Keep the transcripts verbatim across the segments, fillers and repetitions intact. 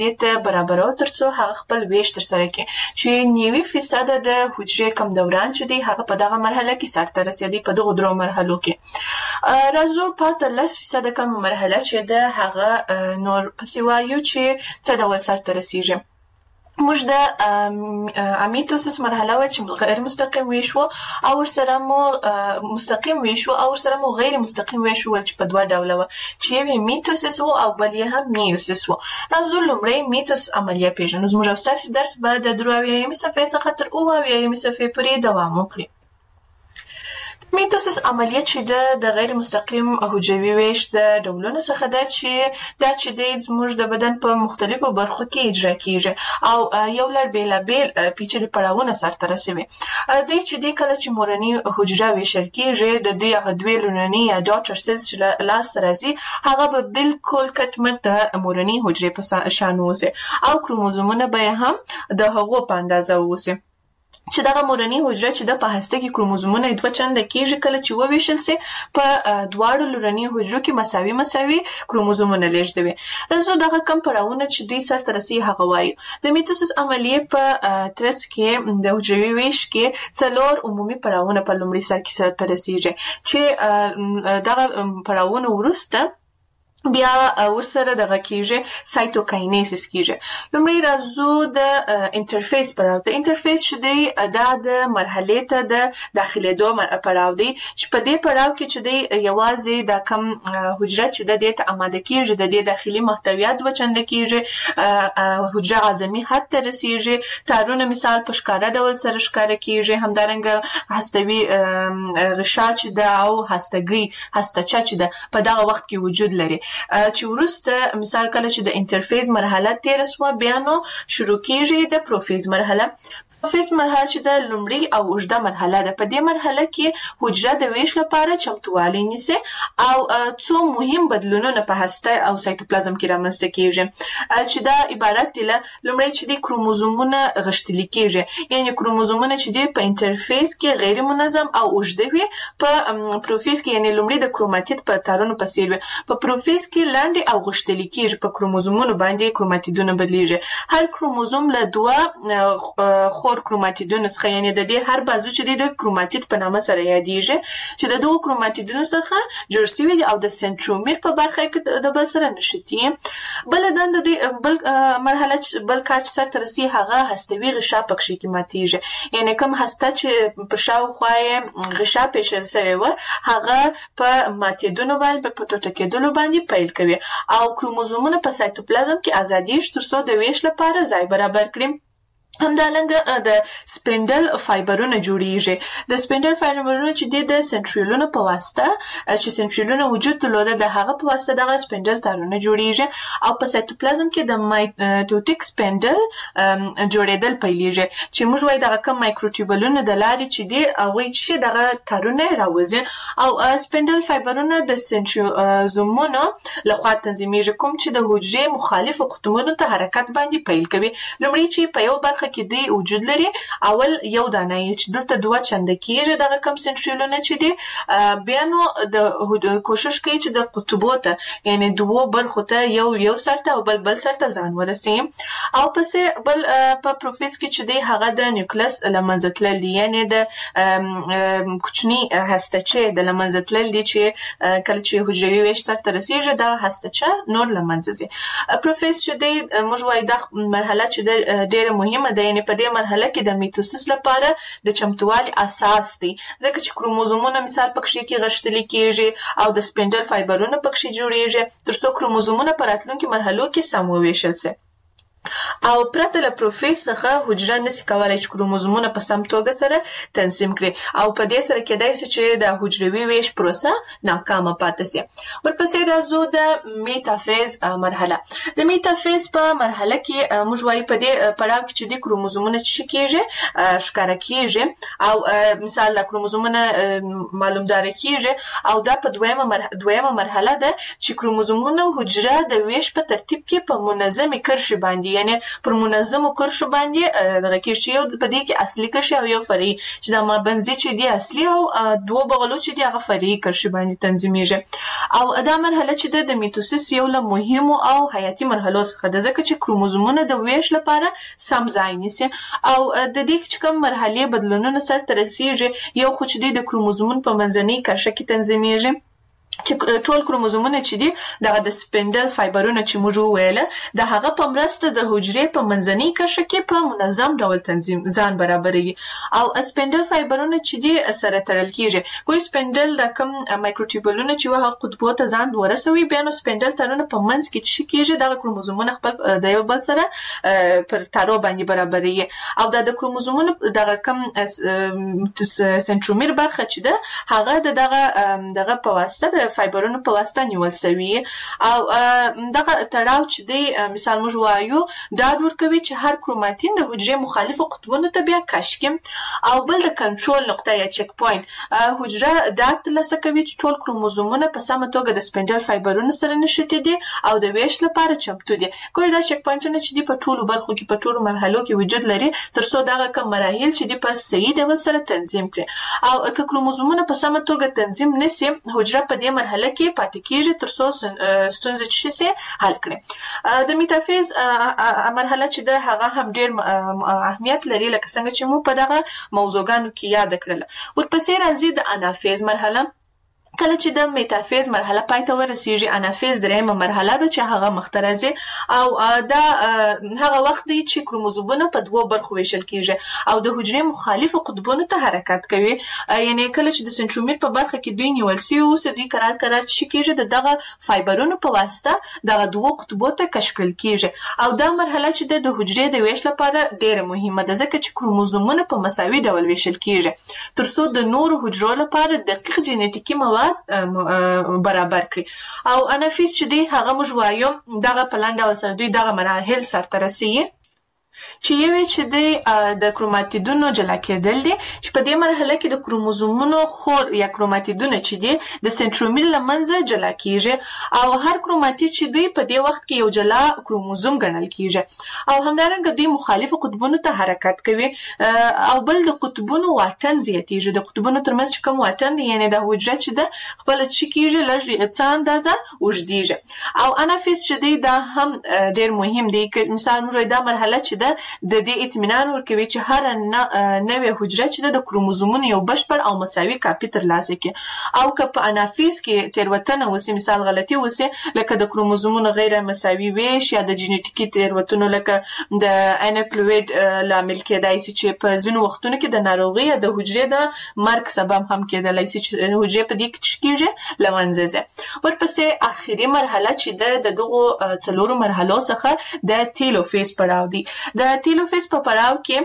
دې ته برابرول ترڅو هغه خپل ویش ترسره کړي چې نوي فیصده د حجرې کم دوران چې دی هغه په دغه مرحله کې سرته رسېدی په دغو درو مرحلو کې. راځو پاته لس فیصده کم مرحله چې د هغه نور پسې وایو چې څه ډول سرته رسیږي. موږ د امیتوسس مرحله وه چې غیر مستقیم ویش و او ورسره مو مستقیم ویش و او ورسره مو غیر مستقیم ویش و چې په دوه ډوله وه چې یو یې میتوسس و او بل یې هم میوسس و. راځو لومړی میتوس عملیه پېژنو. زموږ او ستاسې درس به د درې اویایمې صفحې څخه تر اووه اویایمې صفحې پورې دوام وکړي. میتوسس عملیه چې ده د غیر مستقیم حجروي ویش د ډولونو څخه ده چې دا چې دی زموږ د بدن په مختلفو برخو کې اجرا کیږي او یو لړ بېلابېل پیچلي پړاوونه سرته رسوي. دوی چې دی کله چې مورني حجره ویشل کیږي د دوی هغه دوې لومړني یا ډاټر سیلز چې لاسته راځي هغه به بالکل کټمټ د مورني حجرې په شان اوسي او کروموزومونه به یې هم د هغو په اندازه اوسي چې دغه مورني حجره چې ده په هسته کې کروموزومونه یې دوه چنده کیږي کله چې وویشل سي په دواړو لومړني حجرو کې مساوي مساوي کروموزومونه لیږدوي. راځو دغه کم پړاوونه چې دوی سرته رسوي هغه وایو. د میتوسس عملیې په ترڅ کې د حجروي ویش کې څلور عمومي پړاوونه په لومړي سر کې سرته رسیږي چې دغه پړاوونه وروسته بیا ورسره دغه کیږي سایتوکاینیسس کیږي. لومړی راځو د انټرفیس پړاو. د انټرفیس چې دی دا د مرحلې ته د داخلېدو پړاو دی چې په دې پړاو کې چې دی یوازې دا کم حجره چې ده دې ته اماده کیږي د دې داخلي محتویات دوه چنده کیږي حجره عظمي حد ته رسیږي تارونه مثال په ښکاره ډول سره ښکاره کیږي همدارنګه هستوي غشا چې ده او هستګۍ هستچه چې ده په دغه وخت کې وجود لري چې وروسته مثال کله چې د انټرفیز مرحله تېره سوه بیا نو شروع کیږي د پروفیز مرحله. پروفیز مرحله چې د لومړۍ او اوږده مرحله ده. په دې مرحله کې حجره د ویش لپاره چمتووالی نیسي او څو مهم بدلونونه په هسته او سایتوپلازم کې رامنځته کیږي چې دا عبارت دی له لومړی چې د کروموزومونه غښتلي کیږي یعنې کروموزومونه چې دی په انټرفیز کې غیر منظم او اوږده وي په پروفیز کې یعنې لومړی د کروماتید په تارونو په څیر وي په پروفیز کې لاندې او غښتلي کیږي په کروموزومونو باندې کروماتیدونه بدلیږي. هر کروموزوم له دوه خور کروماتیدونو څخه یعنې د دې هر بازو چې دی د کروماتید په نامه سره یادیږي چې د دغو کروماتیدونو څخه جوړ شوي دي او د سنټرومیر په برخه کې د بل سره نښتي. بله دنده دوی بل مرحله بل کار چې سرته رسي هغه هستوي غشا پکښې کې ماتیږي یعنې کوم هسته چې په شاوخوا یې غشا پېچل سوې وه هغه په ماتېدلو باندې په ټوټه کېدلو باندې پیل کوي او کروموزومونه په سایتوپلازم کې ازادیږي ترڅو د ویش لپاره ځای برابر کړي. همدارنګه د سپینډل فایبرونه جوړیږي. د سپینډل فایبرونه چې دي د سنټریولونو په واسطه چې سنټریولونه وجود درلوده د هغه په واسطه دغه سپینډل تارونه جوړیږي او په سایتوپلازم کې د مایټوټیک سپینډل جوړېدل پیلیږي چې موږ وایو دغه کم مایکروټیوبلونه د لارې چې دي هغوی چې دغه تارونه راوځي او سپینډل فایبرونه د سنټریوزومونو لخوا تنظیمیږي کوم چې د حجرې مخالفو قطبونو ته حرکت باندې پیل کوي. لومړی چې په یو برخه کې دوی وجود لري اول یو دانه یې چې دلته دوه چنده کیږي دغه کم سنټریولونه چې دي بیا نو د کوشش کوي چې د قطبو ته یعنې دوو برخو ته یو یو سر ته او بل بل سر ته ځان ورسوي او پسې بل په پروفیز کې چې دی هغه د نیوکلس له منځه تلل دي یعنې د کوچني هستچې د له منځه تلل دي چې کله چې حجروي ویش سرته رسیږي دغه هستچه نور له منځه ځي. پروفیز چې دی موږ وایو دا مرحله چې ډېره مهمه ده یعنې په دې مرحله کې د میتوسس لپاره د چمتووالي اساس دی ځکه چې کروموزومونه مثال پکښې کې غښتلي کیږي او د سپینډل فایبرونه پکښې جوړیږي ترڅو کروموزومونه په راتلونکي مرحلو کې سم وویشل سي او پرته له پروفیز څخه حجره نسي کولی چې کروموزومونه په سم توګه سره تنظیم کړي او په دې سره کېدای سي چې د حجروي ویش پروسه ناکامه پاتې سي. ورپسې راځو د میتافیز مرحله. د میتافیز په مرحله کې موږ وایو په دې پړاو کې چې د کروموزومونه څه کېږي ښکاره کېږي او مثال د کروموزومونه معلومداره کېږي او دا په دویمه مرحله دویمه مرحله ده چې کروموزومونه حجره د ویش په ترتیب کې په منظمې کرښې باندې باندې یعنی پر منظمو کرښو باندې دغه کې چې یو په دې کې اصلي کرښې او یو فرعي چې د مابنځي چې دی اصلي او دوه بغلو چې دی هغه فرعي کرښې باندې تنظیمیږي. او دا مرحله چې د میتوسیس یو له مهمو او حیاتي مرحلو څخه ده ځکه چې کروموزومونه د ویش لپاره سم ځای نیسي او د دې چې کوم مرحلې بدلونونه سرته رسیږي یو خو چې د کروموزومونو په منځنۍ کرښه کې تنظیمیږي چې ټول کروموزومونه چې دي دغه د سپینډل فایبرونه چې موږ وویل د هغه په مرسته د حجرې په منځنۍ کرښه کې په منظم ډول تنظیم ځان برابروي او سپینډل فایبرونه چې دي سره تړل کیږي. کوم سپینډل د کوم مایکروټیوبولونه چې وه قطبو ته ځان ورسوي بیا نو سپینډل تارونه په منځ کې چې کیږي دغه کروموزومونه خپل د یو بل سره پر تارو باندې برابروي او دا د کروموزومونو دغه کوم سنترومیر برخه چې ده هغه دغه دغه په واسطه فایبرونو په واسطه نیول شوی او دغه تړاو چې دی مثال موږ وایو دا ورکوي چې هر کروماتین د حجرې مخالفو قطبونو ته بیا کش کړي او بل د کنټرول نقطه یا چک پوینټ حجره دا ترلاسه کوي چې ټول کروموزومونه په سمه توګه د سپینډل فایبرونو سره نښتي دي او د ویش لپاره چمتو دي. کوم دا چک پوینټونه چې دی په ټولو برخو کې په ټولو مرحلو کې وجود لري ترڅو دغه کوم مراحل چې دی په صحیح ډول سره تنظیم کړي او که کروموزومونه په سمه توګه تنظیم نشي حجره په دې مرحله کې پاتې کیږي ترڅو ستونزې چې شي حل کړي. د میتافیز مرحله چې ده هغه هم ډیر اهمیت لري لکه څنګه چې مو په دغه موضوعګانو کې یاد کړل. ورپسې راځي د انافیز مرحله. کله چې د میتافیز مرحله پای ته ورسیږي انافیز درېیمه مرحله ده چې هغه مخته راځي او دا هغه وخت دی چې کروموزومونه په دوو برخو ویشل کیږي او د حجرې مخالفو قطبونو ته حرکت کوي یعنی کله چې د سنترومیر په برخه کې دوی نیول سوي اوسه دوی قرار قرار چې کیږي د دغه فایبرونو په واسطه دغه دوو قطبو ته کش کړل کیږي او دا مرحله چې د حجرې د ویش لپاره ډیره مهمه ده ځکه چې کروموزومونه په مساوي ډول ویشل کیږي ترڅو د نورو حجرو لپاره دقیق جینیټیکي مواد برابر کړي او انافیز چې دی هغه موږ وایو دغه په لاندې ډول سره دوی دغه مراحل سرته رسوي چې یو چې د د کروماتیدونو جلا کېدل دي چې په دې مرحله کې د کروموزومونو خور یا کروماتیدونه چې دي د سنترومیر له منځه جلا کیږي او هر کروماتید چې دوی په دې وخت کې یو جلا کروموزوم ګڼل کیږي او همدارنګه دوی مخالفو قطبونو ته حرکت کوي او بل د قطبونو واټن زیاتیږي. د قطبونو ترمنځ چې کوم واټن دی یعنی د حجره چې ده خپل چې کیږي لږ څه اندازه اوږدیږي او انافیز چې دی دا هم ډیر مهم دی. مثال موږ دا مرحله چې ده د دې اطمینان ورکوي چې هر نوې حجره چې د کروموزومونو یو بشپړ او مساوي کاپي ترلاسه کړي او که په انافیز کې تېروتنه وسي مثال غلطي وسي لکه د کروموزومونو غیر مساوي ویش یا د جینیټیکي تېروتنو لکه د اناپلویډ لامل کېدای شي چې په ځینو وختونو کې د ناروغۍ یا د حجرې د مرګ سبب هم کېدلی شي چې حجرې په دې کې کېږي له منځه ځي. ورپسې اخري مرحله چې ده د دغو څلورو مرحلو څخه د تیلوفیز پړاو دی. د تیلوفیز په پړاو کې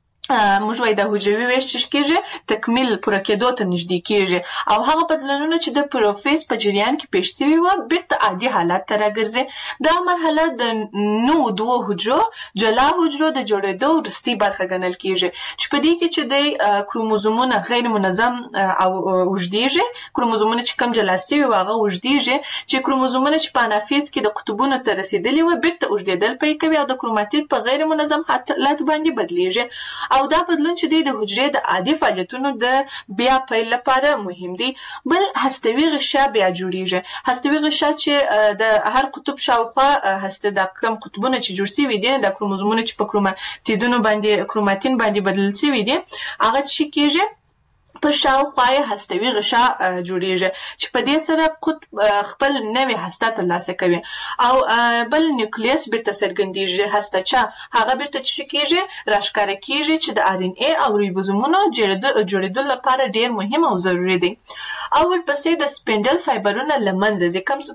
موږ وایو د حجروي ویش چې کېږي تکمیل پوره کېدو ته نږدې کېږي او هغه بدلونونه چې د پروفیز په جریان کې پیښ شوي وه بیرته عادي حالت ته راګرځي. دا مرحله د نوو دوو حجرو جلا حجرو د جوړېدو وروستۍ برخه ګڼل کېږي چې په دې کې چې دی کروموزومونه غیر منظم او اوږدیږي کروموزومونه چې کم جلا شوي وه هغه اوږدیږي چې کروموزومونه چې په انافیز کې د قطبونو ته رسېدلي وه بیرته اوږدېدل پیل کوي او د کروماتید په غیر منظم حالت باندې بدلیږي او دا بدلون چې دی د حجرې د عادي فعالیتونو د بیا پیل لپاره مهم دی. بل هستوي غشا بیا جوړیږي. هستوي غشا چې د هر قطب شاوخوا هسته د کوم قطبونه چې جوړ شوي دي د کروموزومونو چې په کروماتیدونو باندې کروماتین باندې بدل شوي دي هغه چې کېږي په شاوخوا یې هستوي غشا جوړیږي چې په دې سره قطب خپل نوې هسته ترلاسه کوي او بل نیوکلیس بیرته څرګندیږي. هسته چې هغه بیرته چې کېږي راښکاره کېږي چې د آر ان اې او ریبوزومونو جوړېدو لپاره ډېر مهم او ضروري دی. او ورپسې د سپینډل فایبرونه له منځه ځي. کوم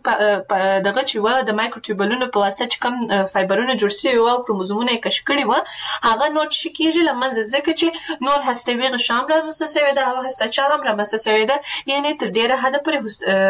دغه چې وه د مایکروټیوبولونو په واسطه چې کوم فایبرونه جوړ شوي وه او کروموزومونه یې کش کړي وه هغه نور چې کېږي له منځه ځکه چې نور هستوي غشا هم رامنځته شوې ده او هسته چاړه هم رامنځته شوې ده، یعنې تر ډېره حده پورې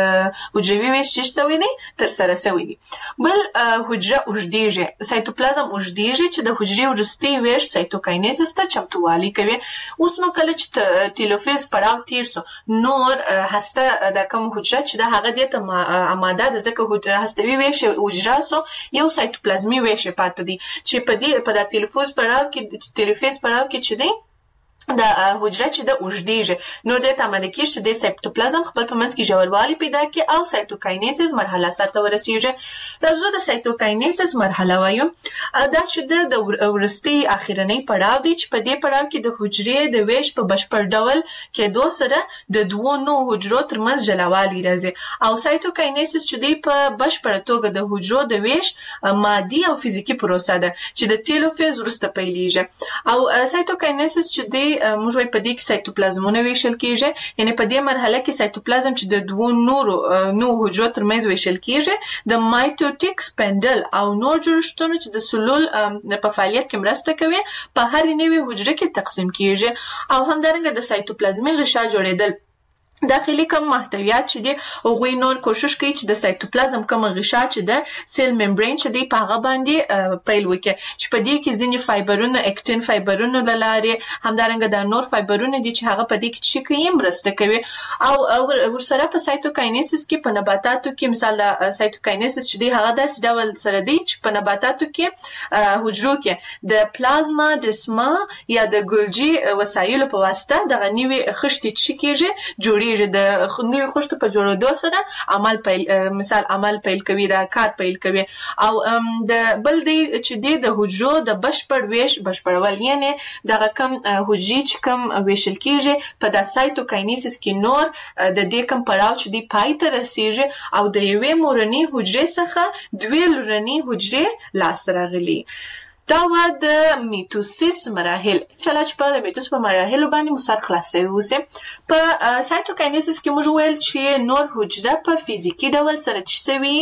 حجروي ویش چې شوی دی ترسره شوی دی. بل حجره اوږدېږي، سایتوپلازم اوږدېږي چې د حجرې وروستی ویش سایتوکاینیزس ته چمتووالی کوي. اوس نو کله چې تیلوفیز پړاو تیر سو، نور هسته د کوم حجره چې د هغه دې ته آماده ده، ځکه هستوي ویش حجره سو یو سایتوپلازمي ویش پاتې دی چې په دې په د تیلوفیز پړاو کې تیلوفیز پړاو کې چې دی د حجره چې د اوږدېږي، نو دې ته آماده کېږي چې د سایتوپلازم خپل په منځ کې ژوروالی پیدا کړي او سایتوکاینیزس مرحله سرته ورسېږي. راځو د سایتوکاینیزس مرحله وایو. دا چې د وروستي اخرنۍ پړاو دی چې په دې پړاو کې د حجرې د ویش په بشپړ ډول کېدو سره د دوو نوو حجرو ترمنځ جلاوالی راځي او سایتوکاینیزس چې دی په بشپړه توګه د حجرو د ویش مادي او فزیکي پروسه ده چې د تیلوفیز وروسته پیلېږي. او سایتوکاینیزس چې دی موږ وایو په دې کې سایتوپلازمونه ویشل کېږي، یعنې په دې مرحله کې سایتوپلازم چې د دوو نورو نوو حجرو ترمنځ ویشل کېږي د مایټوټیک سپنډل او نور جوړښتونو چې د سلول په فعالیت کې مرسته کوي په هرې نوې حجره کې تقسیم کېږي. او همدارنګه د سایتوپلازمي غشا جوړېدل داخلي کوم محتویات چې دي هغوی نور کوشش کوي چې د سایتوپلازم کوم غشا چې د سیل ممبرین چې دی په هغه باندې پیل وکړي چې په دې کې ځینې فایبرونه اکټین فایبرونه له لارې، همدارنګه دا نور فایبرونه دي چې هغه په دې کې چې کوي مرسته کوي. او ورسره په سایتوکاینیسس کې په نباتاتو کې مثال د سایتوکاینیسس چې دی هغه داسې ډول سره دی چې په نباتاتو کې حجرو کې د پلازما ډسما یا د ګولجي وسایلو په واسطه دغه نوې خښتې چې کېږي جوړي د نوې خښتو په جوړېدو سره عمل پیل مثال عمل پیل کوي، دا کار پیل کوي. او د بل دی چې دی د حجرو د بشپړ ویش بشپړول، یعنې دغه کم حجرې چې کم ویشل کېږي په د سایتوکاینیسس کې نور د دې کم پړاو چې دی پای ته رسېږي او د یوې مورنۍ حجرې څخه دوې لورنۍ حجرې لاسته راغلي. دا و د میتوسیس مراحل. انشاءالله چې په د میتوسیس په مراحلو باندې مو سر خلاص شوی اوسې. په سایتوکاینیسس کې موږ ویل چې نور حجره په فزیکي ډول سره چې سوي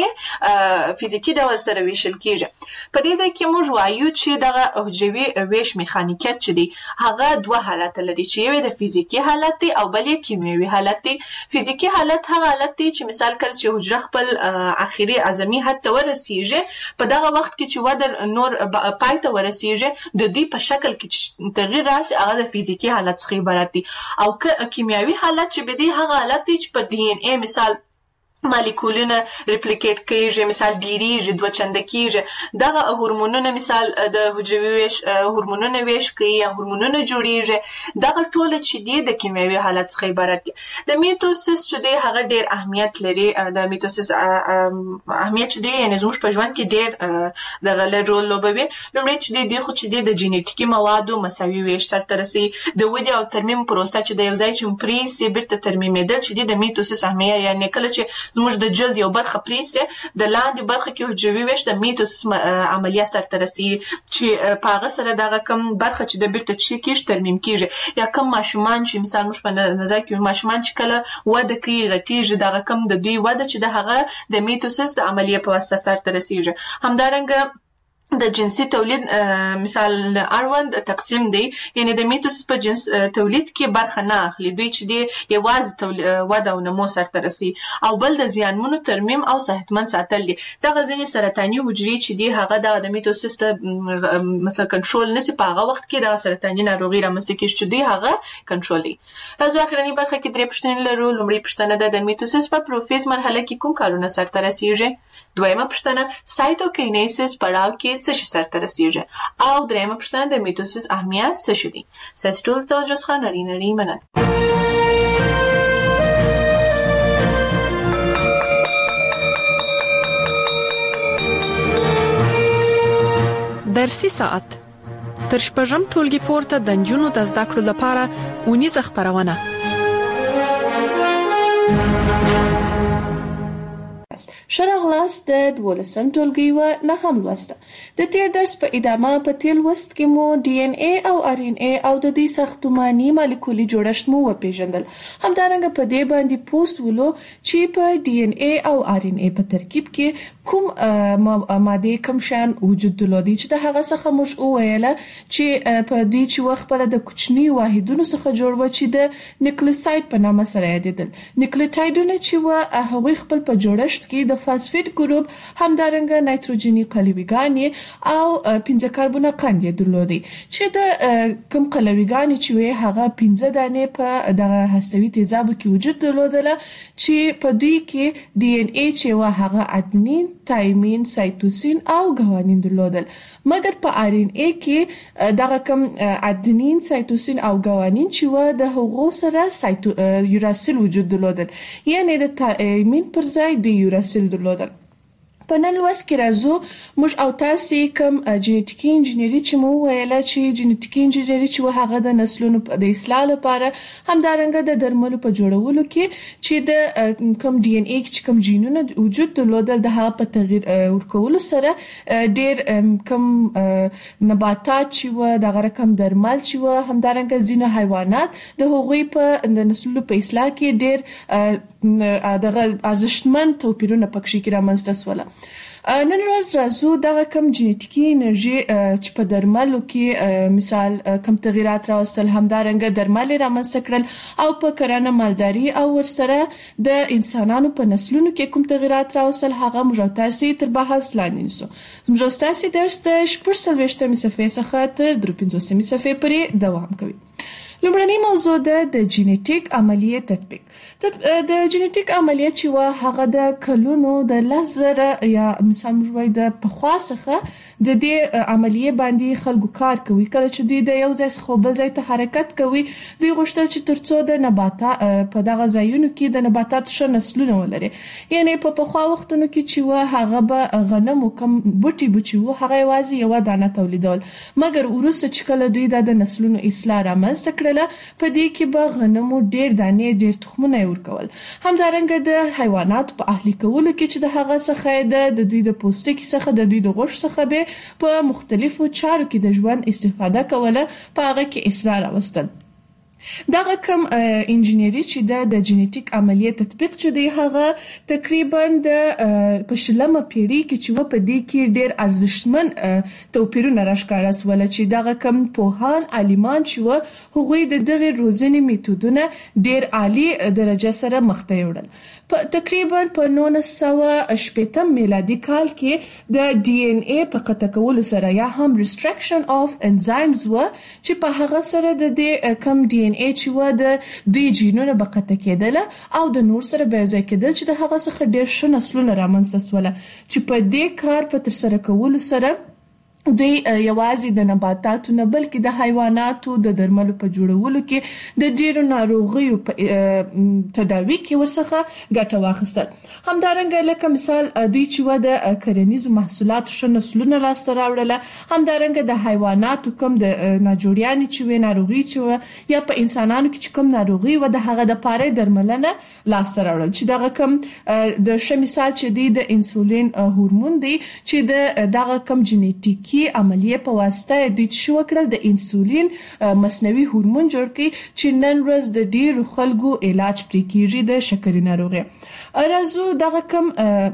فزیکي ډول سره ویشل کېږي. په دې ځای کې موږ وایو چې دغه حجروي ویش میخانیکیت چې دی هغه دوه حالت لري چې یو د فزیکي حالت دی او بل یې کیمیاوي حالت دی. فزیکي حالت هغه حالت دی چې مثال کله چې حجره خپل اخري اعظمي حد ته ورسېږي، په دغه وخت کې چې وده نور پای ته ورسېږي د دې په شکل کې تغییر راشي هغه د فزیکي حالت څخه عبارت دی. او کیمیاوي حالت چې به دی هغه حالت دی چې په ډي ان اے مثال مالیکولونه ریپلیکیټ کېږي، مثال ډیریږي، دوه چنده کېږي. دغه هورمونونه مثال د حجروي ویش هورمونونه ویش کوي یا هورمونونه جوړېږي. دغه ټوله چې دی د کیمیاوي حالت څخه عبارت دی. د میتوسیس چې دی هغه ډېر اهمیت لري. د میتوسیس اهمیت چې دی یعنې زموږ په ژوند کې ډېر دغه رول لوبوي. لومړی چې دی دی خو چې دی د جینیټیکي موادو مساوي ویش سرته رسوي. د ودې او ترمیم پروسه چې د یو ځای چې پرېږدي بېرته ترمیمېدل چې دی د میتوسیس اهمیت، یعنې کله چې زموږ د جلد یو برخه پرېږدي د لاندې برخه کې حجروي ویش د میتوسیس عملیه سرته رسي چې په هغه سره دغه کم برخه چې د بېرته چې کېږي ترمیم کېږي. یا کم ماشومان چې مثال موږ په نظر کې ماشومان چې کله وده کوي غټېږي، دغه کم د دوی وده چې د هغه د میتوسیس د عملیې په واسطه سرته رسېږي. همدارنګه د جنسي تولید مثال اړوند تقسیم دی، یعنی د میتوسیس په جنس تولید کې برخه نه اخلي، دوی چې دی یوازې وده او نمو سرته رسي. او بل د زیانمنو ترمیم او صحتمند ساتل دي. دغه ځینې سرطاني حجرې چې دی هغه دغه د میتوسیس ته مثلا کنټرول نشي، په هغه وخت کې دغه سرطاني ناروغي رامنځته کېږي چې دوی هغه کنټرولوي. راځو اخرنۍ برخه کې درې پوښتنې لرو. لومړۍ پوښتنه ده د میتوسیس په پروفیز مرحله کې کوم کارونه سرته رسېږي؟ دویمه پوښتنه سایتوکاینیسس پړاو کې څه شي سرته رسېږي؟ او درېیمه پوښتنه د میتوسیس اهمیت څه شي دی؟ ستاسو ټولو ته توجه څخه نړۍ نړۍ مننه. درسي ساعت تر شپږم ټولګي پورته د نجونو د زده کړو لپاره اونیزه خپرونه. ښه راغلاست د دولسم ټولګي و نهم لوست. د تیر درس په ادامه په تیر لوست کې مو ډي ان اے او ار ان اے او د دې ساختماني مالیکولي جوړښت مو وپیژندل. همدارنګه په دې باندې پوسټ ولو چې په ډي ان اے او ار ان اے په ترکیب کې کوم ماده کوم شان وجود درلودي چې د هغه څخه موږ وویل چې په دې چې وخت په د کوچنی واحدونو څخه جوړ و چې د نیوکلیوساید په نامه سره یادېدل. نیوکلیوټایډونه چې و هغوی خپل په جوړښت کې د فاسفیټ ګروپ همدارنګه نایتروجني قلویګانې او پنځه کاربونه قند درلودي چې د کوم قلویګانې چې وي هغه پنځه دانې په دغه هستوي تیزابو کې وجود درلودله چې په دې کې ډي ان اي چې و هغه ادنین، تایمین، سایتوسین او ګوانین درلودل. مګر په ار ان اي کې دغه کوم ادنین، سایتوسین او ګوانین چې و د هغو سره سایتو یوراسیل وجود درلودل، یعنی د تایمین پر ځای د یوراسیل درلودل. په نن لوست کې راځو موږ او تاسو کوم جینټیکي انجینری چې مو ویل چې جینټیکي انجینری چې هغه د نسلونو د اصلاح لپاره همدارنګه د درملو په جوړولو کې چې د کوم ډي ان اي چې کوم جینونه وجود درلودل د هغه په تغییر ورکولو سره ډېر کوم نباتات چې و د رقم درمل چې و همدارنګه ځینې حیوانات د هغوی په د نسلونو په اصلاح کې ډېر دغه ارزښتمن توپیرونه پکې کې رامنځته شول. نن ورځ راځو دغه کم جینټیکي انرژي چې په درملو کې مثال کم تغیرات راوستل، همدارنګه درمل رامنځته کړل او په کرنه مالداري او ورسره د انسانانو په نسلونو کې کوم تغیرات راوستل هغه موږ تاسو تر بحث لاندې نیسو. موږ تاسو درس د شپږ څلوېښتمې صفحې څخه تر درې پنځوسمې صفحې پورې دوام کوي. لومړنی موضوع ده د جینټیک عملیه تطبیق. د جینټیک عملیه چې وا هغه د کلونو د لزر یا مثال موږ د پخوا څخه د دې عملیه باندې خلکو کار کوي. کله چې دوی د یو ځای څخه بل ځای ته حرکت کوي دوی غوښتل چې ترڅو د نباتات په دغه ځایونو کې د نباتات ښه نسلونه ولري، یعنی په پخوا وختونو کې چې وا هغه به غنم او کم بوټي بوټي وو هغه یوازې یو دانه تولیدول، مګر وروسته چې کله دوی د نسلونو اصلاح رامنځته کړله په دې کې به غنمو ډېر دانې ډېر تخمونه ورکول. همدارنګه د حیواناتو په اهلي کولو کې چې د هغه څخه د دوی د پوستکي څخه د دوی د غوښ څخه به په مختلفو چارو کې د ژوند استفاده کوله په هغه کې اصلاح راوستل. دغه کوم انجینری چې د جینټیک عملیه تطبیق چې دی هغه تقریبا د پښلمه پیړۍ کې چې و په دې کې ډېر ارزښتمن توپیرونه راښکاره سول چې دغه کوم پوهان عالمان چې و هغوی د دغه روزنې میتودونه ډېر عالی درجه سره مخ ته یوړل. په تقریبا په نولس سوه شپږم میلادي کال کې د ډي ان اي په قطع کولو سره یا هم ریستریکشن اف انزایمز و چې په هغه سره د دې کوم ډي ان اي چې و د دوی جینونه به قطع کېدل او د نور سره به ځای کېدل چې د هغه څخه ډېر ښه نسلونه رامنځته شول چې په دې کار په ترسره کولو سره دوی یوازې د نباتاتو نه بلکې د حیواناتو د درملو په جوړولو کې د ډېرو ناروغیو په تداوی کې ورڅخه ګټه واخیستل. همدارنګه لکه مثال دوی چې و د کرنیزو محصولاتو ښه نسلونه لاسته راوړله، همدارنګه د حیواناتو کوم د ناجوړیانې چې وې ناروغي چې و یا په انسانانو کې چې کوم ناروغي و د هغه د پاره درملنه لاسته راوړل چې دغه کوم د ښه مثال چې دی د انسولین هورمون دی چې د دغه کوم جینټیکي عملیه په واسطه د شو کړل د انسولین مصنوعي هورمون جوړ کړي چې نن ورځ د ډیرو خلکو علاج پرې کیږي د شکرې ناروغي. ارزو دغه کوم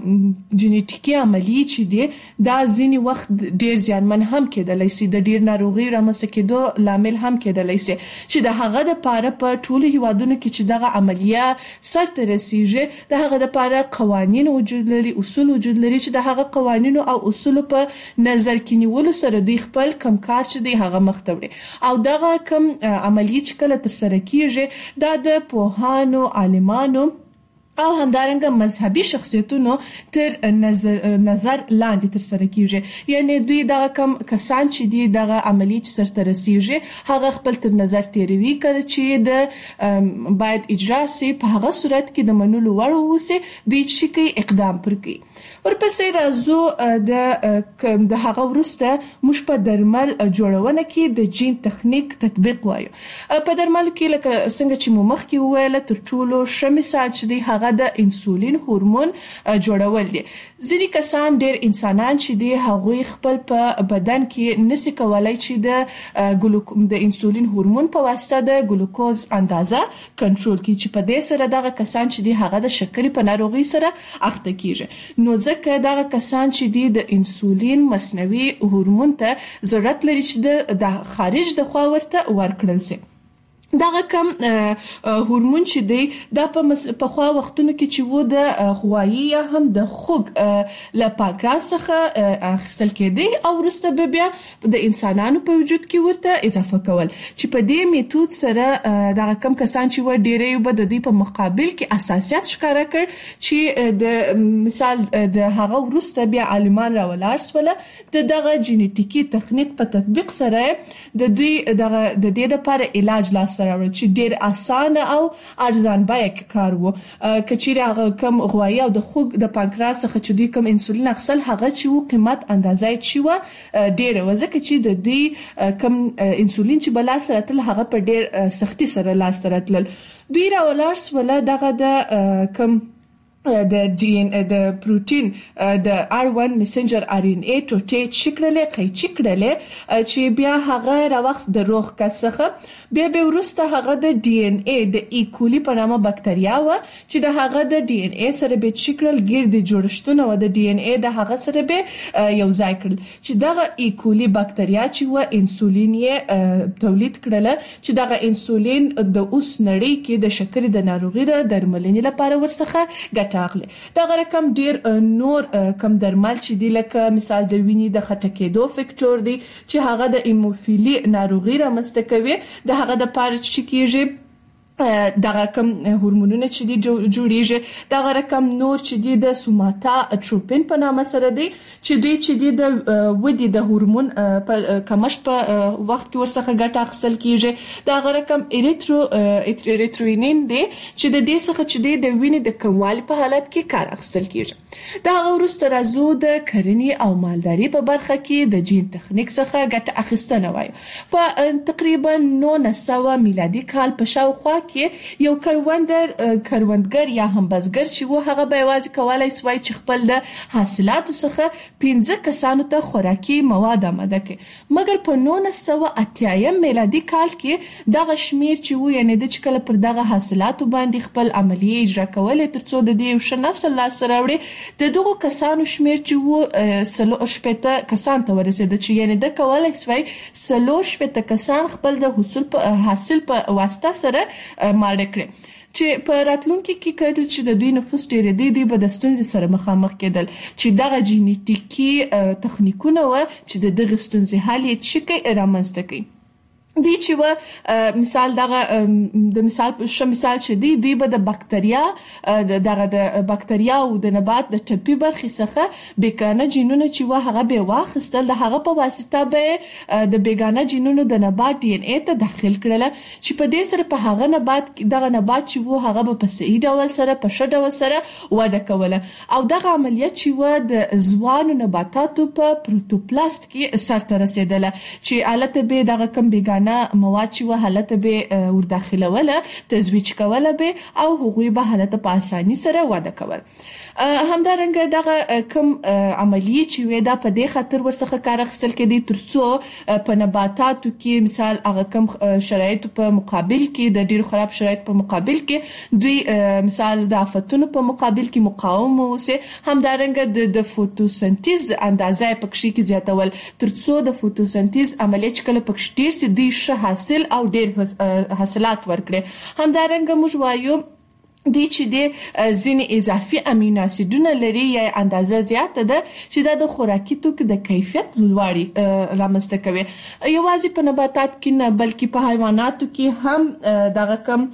جینټیکي عملیه چې دی دا ځینی وخت ډیر زیانمن هم کېدلای شي، د ډیر ناروغي رامنځته کېدو لامل هم کېدلای شي چې د هغه د پاره په ټولو هیوادونو کې چې دغه عملیه سرته رسیږي د هغه د پاره قوانین وجود لري، اصول وجود لري چې د هغه قوانینو او اصول په نظر کې ولو سره دوی خپل کم کار چې دی هغه مخ ته وړي او دغه کم عملیه چې کله ترسره کیږي دا د پوهانو، عالمانو او همدارنګه مذهبي شخصیتونو تر نظر نظر لاندې تر سره کیږي، یعنی دوی دغه کم کسان چې دی دغه عملی چې سرته رسیږي هغه خپل تر نظر تیروي کړي چې د باید اجرا سي په هغه صورت کې د منلو وړ ووسي دوی چې کوي اقدام پر کوي. ورپسې راځو د د هغه ورسته موږ په درمل جوړونه کې د جین تخنیک تطبیق وایو. په درمل کې لکه څنګه چې مو مخکې وویل تر ټولو ښه مثال چې دی هغه هغه د انسولین هورمون جوړول دي. ځینې کسان ډېر انسانان چې دي هغوی خپل په بدن کې نشي کولای چې د ګلوکوز د انسولین هورمون په واسطه د ګلوکوز اندازه کنټرول کړي چې په دې سره دغه کسان چې دي هغه د شکرې په ناروغي سره اخته کیږي. نو ځکه دغه کسان چې دي د انسولین مصنوعي هورمون ته ضرورت لري چې د خارج د خوا ورته ورکړل شي. دغه کم هورمون چې دی دا په خوا وختونو کې چې وو د غوایي یا هم د خوګ له پانکراس څخه اخیستل کېدی او وروسته به بیا د انسانانو په وجود کې ورته اضافه کول چې په دې میتود سره دغه کم کسان چې و ډېری به د دوی په مقابل کې اساسیت ښکاره کړ چې د مثال د هغه وروسته بیا عالمان راولاړ سول د دغه جینیټیکي تخنیک په تطبیق سره د دوی دغه د دې لپاره علاج لاس راوړل چې ډېر اسانه او ارزان بیه کې کار وو. کچېرې هغه کم غوایي او د خوګ د پانکراس څخه چې دوی کم انسولین اخیستل هغه چې وو قیمت اندازه یې چې وه ډېره وه ځکه چې د دوی کم انسولین چې به لاسته راتلل هغه په ډېر سختي سره لاسته راتلل. دوی راولاړ سوله دغه د کم د ډي ان د پروتین د آر ون میسنجر آر ان اي ټوټې چکړلې قیچي کړلې چې بیا هغه راوخت د روغ کس څخه بیا به ورسته هغه د ډي ان اي د ایکولی په نامه بکټریا و چې د هغه د ډي ان اي سره به چکړل ګرد جوړښتونه و د ډي ان اي د هغه سره به یو ځای کړل چې دغه ایکولی بکټریا چې و انسولین یې تولید کړل چې دغه انسولین د اوس نړۍ کې د شکرې د ناروغي د درملنې لپاره ورڅخه ټاغله. دا غره کم ډیر نور کم درمل چې دی لکه مثال د وینې د خټه کېدو فکټور دی چې هغه د ایموفیلی ناروغي رامنځته کوي د هغه د پاره چې کېږي دغه کم هورمونونه چې دي جوړیږي دغه رقم نور چې دي د سوماتا ټروپین په نامه سره دي چې دوی چې دي د ودی د هورمون په کمښت په وخت کې ورڅخه ګټه اخیستل کیږي دغه رقم اریترو اریتروینین دي چې د دې څخه چې دي د وینې د کموالي په حالت کې کار اخیستل کیږي. دا وروسته راځو د کرنې او مالداري په برخه کې د جین تخنیک څخه ګټه اخیستنه وایو. په تقریبا نولس سوه میلادي کال په شاوخوا کې یو کروندګر کروندګر یا هم بزګر چې وو هغه به یوازې کولای سوای چې خپل د حاصلاتو څخه پنځه کسانو ته خوراکي مواد آماده کړي مګر په نولس سوه اتیایم میلادي کال کې دغه شمیر چې وو یعنی د چکل پر دغه حاصلاتو باندې خپل عملیه اجرا کولې ترڅو د دې یو نسل لاسته راوړي د دغه کسانو شمیر چې وو سلو شپته کسان ته ورسېد چې یعنی د کولای سوای سلو شپته کسان خپل د حاصل په حاصل په واسطه سره ماړه کړي چې په راتلونکي کې کېدل چې د دوی نفوس ډېر دی دی به د ستونزې سره مخامخ کېدل چې دغه جینیټیکي تخنیکونه و چې د دغه ستونزې حل یې چې کوي رامنځته کوي. دی چې و مثال دغه د مثال ش مثال چې دی دی به د بکټریا دغه د بکټریا او د نبات د ټپي برخې څخه بیگانه جینونه چې و هغه به واخیستل د هغه په واسطه به د بیگانه جینونو د نبات ډي ان اي ته داخل کړل چې په دې سره په هغه نبات دغه نبات چې و هغه به په صحیح ډول سره په ښه ډول سره وده کوله او دغه عملیات چې و د ځوانو نباتاتو په پروتوپلاست کې سرته رسیدله چې البته به دغه کم بیگانه مواد چې و حالت به ور داخلوله تزویج کوله به او هغوی به حالت په اساني سره وده کول. همدارنګه دغه کم عملیه چې وې دا په دې خاطر ورڅخه کار اخیستل کېدی ترڅو په نباتاتو کې مثال هغه کم شرایط په مقابل کې د ډیر خراب شرایط په مقابل کې دوی مثال د آفتونو په مقابل کې مقاوم اوسه همدارنګه د فوتوسنتیز اندازه پکښې کې زیاتول ترڅو د فوتوسنتیز عملیه چې کله پکښې ډیر سي دوی ښه حاصل او ډیر حاصلات ورکړي. همدارنګه موږ وایو دی چې د ځینې اضافي امینو اسیدونه لري یا اندازه زیاته ده چې دا د خوراکي توکو د کیفیت لوړی رامنځته کوي. یوازې په نباتات کې نه بلکې په حیواناتو کې هم دغه کم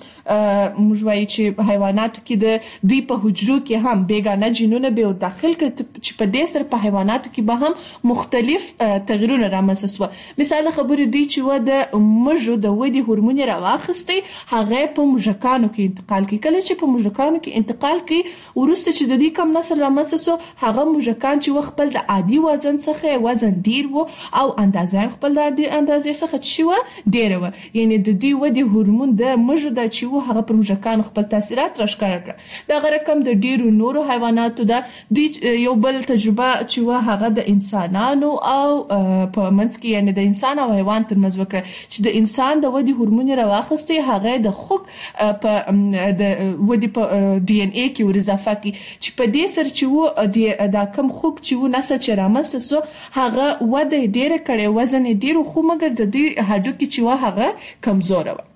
موږ وایو چې حیواناتو کې د دوی په حجرو کې هم بیگانه جینونه به داخل کړي چې په دې سره په حیواناتو کې به هم مختلف تغیرونه رامنځته شوه. مثال خبرې دی چې و د مژو د ودې هورمون راواخستې هغه په مژکانو کې انتقال کوي کله چې په موږکانو کې انتقال کوي. ورسته چې د دې کم نسل رامنځته سو هغه موږکان چې خپل د عادي وزن څخه وزن ډیر وو او اندازه خپل د اندازې څخه چې و ډیر و، یعنی د دې ودی هورمون د مژ د چې و هغه پر موږکان خپل تاثیرات راښکاره کړ. دا رقم د ډیرو نورو حیواناتو د یو بل تجربه چې و هغه د انسانانو او په منځ کې یعنی د انسان او حیوان ترمنځ وکړه چې د انسان د ودی هورمون راواخسته هغه د خوک په د ودی په ډي ان اي کې ور اضافه کی چې په دې سر چې و د کم خوک چې و نسل چې رامنځته سو هغه وده ډیره کړي، وزن ډیر خو مګر د دې هډوکي چې و هغه کمزور و.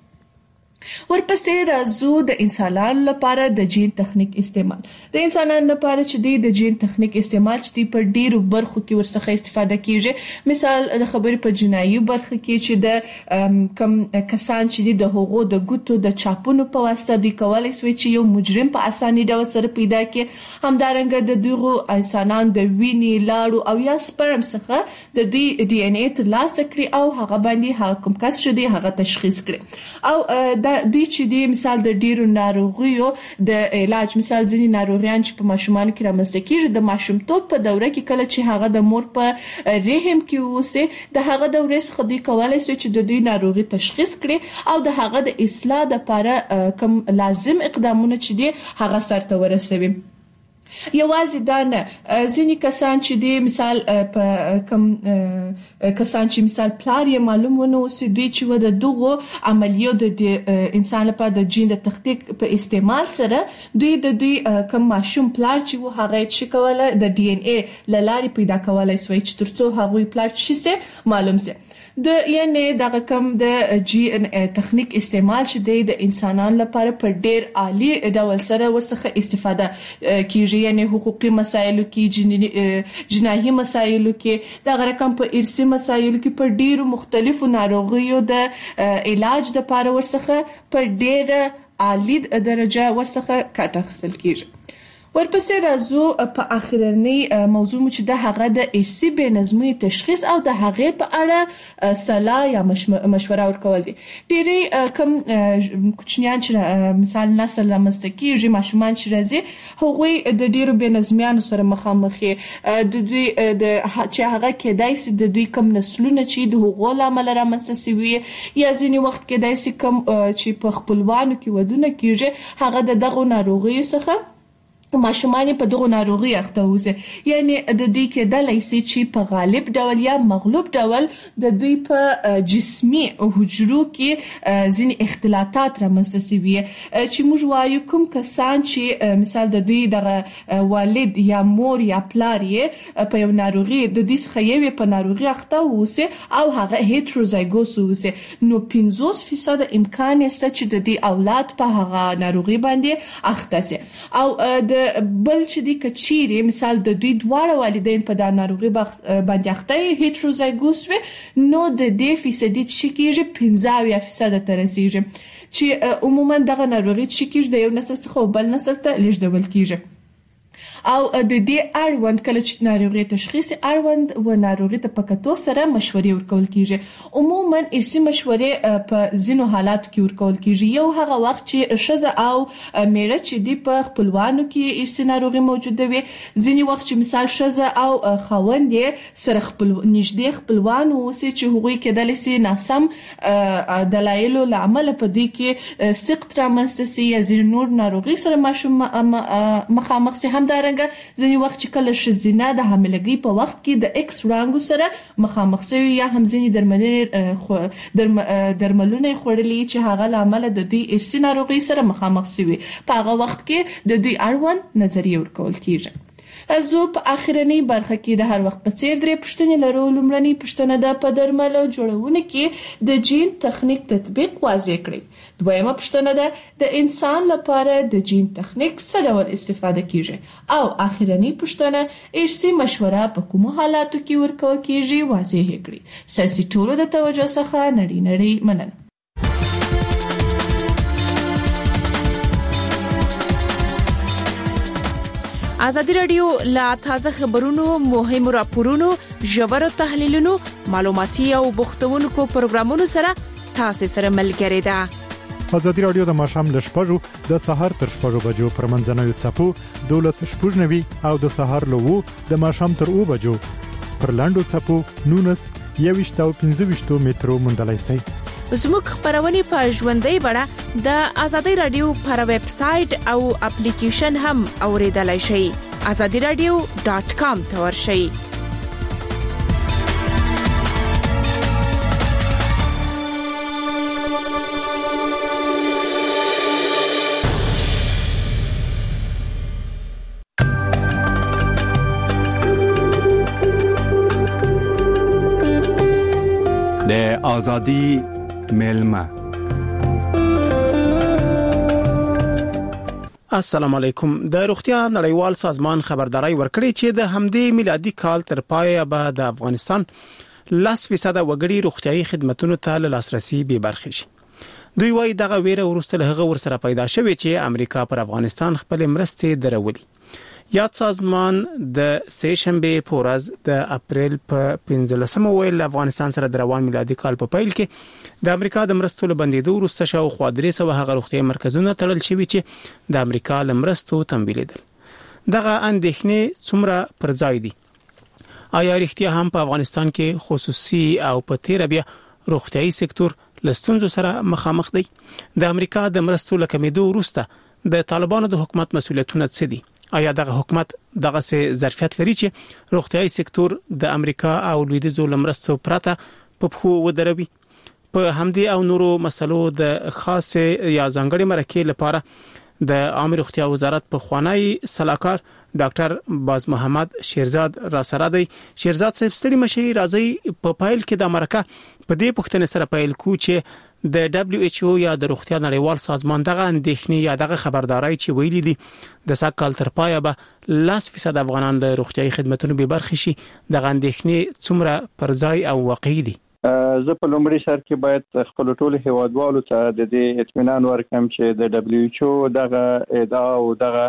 ورپسې راځو د انسانانو لپاره د جین تخنیک استعمال. د انسانانو لپاره چې د جین تخنیک استعمال چې په ډیرو برخو کې ورڅخه استفاده کیږي. مثال د خبرې په جنایي برخه کې چې د کم کسان چې د هغو د ګوتو د چاپونو په واسطه د کولای شي چې یو مجرم په اساني ډول سره پیدا کړي، همدارنګه د دغه انسانانو د وینې لاړو او یا سپرم څخه د دوی ډي ان اي ترلاسه کړي او هغه باندې هغه کوم کس شدي هغه تشخیص کړي. او د دوی چې د مثال د ډیرو ناروغیو د علاج، مثال ځینې ناروغیان چې په ماشومانو کې رامنځته کیږي د ماشومتوب په دوره کې کله چې هغه د مور په رحم کې اوسي د هغه دورې څخه دوی کولای شي چې د دوی ناروغي تشخیص کړي او د هغه د اصلاح لپاره کوم لازم اقدامونه چې دي هغه سرته ورسوي. یوازې دا نه، ځینې کسان چې دی مثال په کم کسان چې مثال پلار یې معلوم ونه اوسي دوی چې و د دغه عملیو د انسان لپاره د جین د تخنیک په استعمال سره دوی د دوی کم ماشوم پلار چې و هغه چې کوله د ډي ان اي لارې پیدا کولای شوی چې ترڅو هغه پلار چې معلوم شي. د یعنی دغه کم د جی ان تخنیک استعمال چې دی د انسانانو لپاره په ډیر عالی ډول سره ورڅخه استفاده کیږي، یعنی حقوقي مسایلو کې، جنایي مسایلو کې، دغه رقم په ارثي مسایلو کې، په ډیرو مختلفو ناروغیو د علاج لپاره ورڅخه په ډیر عالی درجه ورڅخه کټ اخیستل کیږي. ورپسې راځو په اخرنی موضوع چې د هغه د ارثي بې نظمۍ تشخیص او د هغه په اړه صلاح یا مشوره ورکول دي. ډېری کم کوچنیان چې مثال نسل رامنځته کیږي، ماشومان چې راځي هغوی د ډېرو بې نظمیانو سره مخامخ د دوی د چې هغه کېدای شي د دوی کم نسلونه چې د هغو له امله رامنځته شوي یا ځینې وخت کېدای شي کم چې په خپلوانو کې ودونه کیږي هغه د دغو ناروغیو څخه ماشومان په دغه ناروغي اخته وځي، یعنی د دوی کېدلای شي چې په غالب ډول یا مغلوب ډول د دوی په جسمي حجرو کې ځینې اختلالات رامنځته شوي چې موږ وایو کوم کسان چې مثال د دوی دغه والد یا مور یا پلار یې په یو ناروغي د دوی څخه یو په ناروغي اخته وځي او هغه هیټروزایګوس وځي، نو پنځوس فیصد امکان شته چې د دوی اولاد په هغه ناروغي باندې اخته شي. او د بل چې دی کچيري مثال د دوی دواړه والدین په دا ناروغي باندې اخته هیټروزایګوس وي، نو د دې فیصدي چې کېږي پنځه فیصد ته رسیږي چې عموما دغه ناروغي چې کېږي د یو نسل څخه بل نسل ته لیږدول کېږي. او د دې اړوند کله چې ناروغي تشخیص اړوند و ناروغي ته په کتو سره مشورې ورکول کیږي. عموما ارثي مشورې په ځینو حالاتو کې ورکول کیږي. یو هغه وخت چې ښځه او میړه چې دی په خپلوانو کې ارثي ناروغي موجوده وي، ځینې وخت چې مثال ښځه او خاوند یې سره خپل نږدې خپلوان اوسي چې هغوی کېدلی شي ناسم دلایلو له امله په دوی کې سقط رامنځته شي یا ځینې نور ناروغي سره ماشوم مخامخ شي. همدارنګه ځینې وخت چې کله ښځینه د حاملګۍ په وخت کې د ایکس وړانګو سره مخامخ شوي یا هم ځینې درملنې درملونه خوړلي چې هغه له امله د دوی ارثي ناروغۍ سره مخامخ شوي، په هغه وخت کې د دوی اړوند نظریه ورکول کیږي. زه په اخرنی برخه کې د هر وخت په څیر درې پوښتنې لرو. لومړنۍ پوښتنه ده په درملو جوړونه کې د جین تخنیک تطبیق واضح کړئ. دویمه پوښتنه ده د انسان لپاره د جین تخنیک څه ډول استفاده کیږي او اخرنی پوښتنه ارثي مشوره په کومو حالاتو کې ورکول کیږي واضح کړئ. ساسي ټولو د توجه څخه نړۍ نړۍ مننه. ازادي رادیو لا تازه خبرونو، مهمو راپورونو، ژورو تحلیلونو، معلوماتي او بوختونکو پروګرامونو سره تاسو سره ملګری ده. ازادي راډیو د ماښام ل شپږو د سهار تر شپږو بجو پر منځنوي څپو دولس شپږنوي او د سهار له وو د ماښام تر اوو بجو پر لاندو څپو نونس یويشت او پنځه ویشت مترو مندلای شي. زموږ خبرونه په ژوندۍ بڼه د ازادي رادیو پر ویب سټ او اپلیکیشن هم اوریدلای شئ. azadi radio dot com ته ورشئ. د ازادي ملما. السلام علیکم. د روغتیا نړیوال سازمان خبرداري ورکړي چې د همدې میلادي کال تر پایه به د افغانستان لس فیصد وګړي روغتيایي خدماتو ته لاسرسي به برخه شي. دوی وايي دغه ویره ورسته له هغه ورسره پیدا شوې چې امریکا پر افغانستان خپل مرستې درولي. یاد سازمان د سېشنبه پورز د اپریل په پنځلسمه ویل افغانستان سره د روان میلادي کال په پیل کې د امریکا د مرستو لبندېدو وروسته شاو خوا درې سوه هغه روغتي مرکزونه تړل شوي چې د امریکا لمرستو تمویلیدل. دغه اندېښنې څومره پر ځای دي؟ آیا رښتیا هم په افغانستان کې خصوصي او په تیر بیا روغتيایي سکتور لستونزو سره مخامخ دی؟ د امریکا د مرستو لکمېدو وروسته د طالبانو د حکومت مسؤلیتونه څه دي؟ آیا دغه حکومت دغه سه ظرفیت لري چې روغتيایي سکتور د امریکا او لویدیځو لمرستو پرته په پخو ودروي؟ په همدې او نورو مسلو د خاصه یا ځانګړي مرکې لپاره د عامه روغتیا وزارت په خوانی صلاحکار ډاکټر باز محمد شیرزاد را سره دی. شیرزاد صاحب ستړي مشي راځي په پایل کې د امریکا په دې پښتنه سره پایل کو چې د دبليو ایچ او یا د روغتیا نړیوال سازمان دغه اندېښنې یا دغه خبرداري چې ویلي دي د ساکال تر پایه به لس فیصد افغانان د روغتيایي خدماتو به برخه شي. دغه اندېښنې څومره پر ځای او واقعي دي؟ زه په لومړي سر کې باید خپل ټول هیوادوالو ته د دې اطمینان ورکړم چې د دبليو ایچ او دغه ادعا او دغه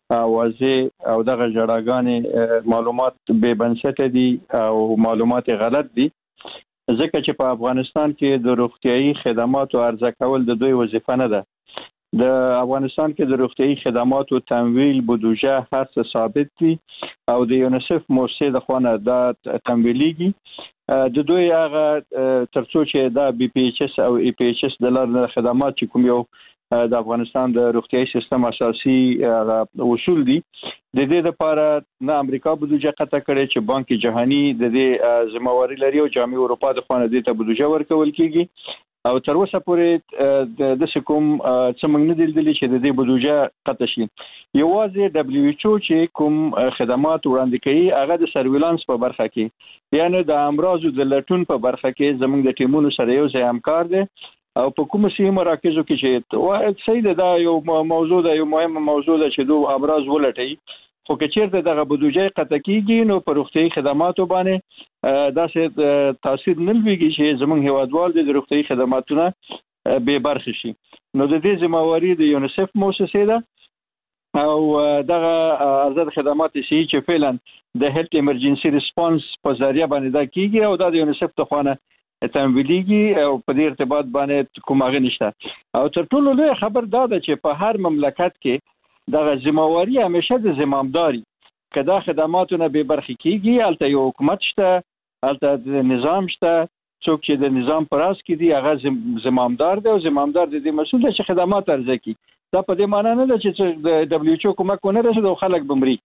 واضح او دغه جړاګانې معلومات به بنسټ دي او معلومات غلط دي، ځکه چې په افغانستان کې د روغتيایي خدماتو عرضه کول د دوی وظیفه نه ده. د افغانستان کې د روغتيایي خدماتو تمویل بودجه هر څه ثابت دي او د یونیسف موسسې د خوانه د تمویليږي د دوی هغه ترڅو چې د بي پی ایچ اس او ای پی ایچ اس د لارې خدمات چې کوم یو د افغانستان د روغتيایي سیستم اساسي اصول دي، د دې لپاره نه امریکا بودجه قطع کړي چې بانک جهانی د دې ذمہواری لري او جامعه اروپا د خوانه د ته بودجه ورکول کیږي او تر اوسه پورې د سکوم څمنګ نه دي چې د دې بودجه قطع شي. یوازې دبليو ایچ او چې کوم خدمات وړاندې کوي هغه د سرویلانس په برخه کې یعنی د امراضو د لټون په برخه کې زموږ د ټیمونو سره یو ځای همکار دي او په کوم سیمه مراکزو کې چې واحد سید دا یو موضوع ده، یو مهمه موضوع ده چې دوه امراض ولټي، خو که چیرته دغه بودجه قطع کیږي نو په روغتيایي خدماتو باندې داسې تاثیر نه لويږي چې زموږ هیوادوال د روغتيایي خدماتونه به برخه شي. نو د دې ذمہواری د یونیسف موسسې ده او دغه آزاد خدمات شي چې فعلا د هیلث ایمرجنسي ریسپانس په ذریعہ باندې دا کیږي او د یونیسف ته خوانه تمویليږي او په دې ارتباط باندې کومه نشته. او تر ټولو لوی خبر دا ده چې په هر مملکت کې دغه ذمہواری همیشه د زمامداري کدا خدماتونه به برخه کیږي، البته یو حکومت شته، البته د نظام شته، څوک چې د نظام پراس کې دی هغه زمامدار دی او زمامدار د دې مسؤل دی چې خدمات ارزه کی. دا په دې معنی نه ده چې د دبليو ایچ او کومه کو نه رسېد او خلک بمري.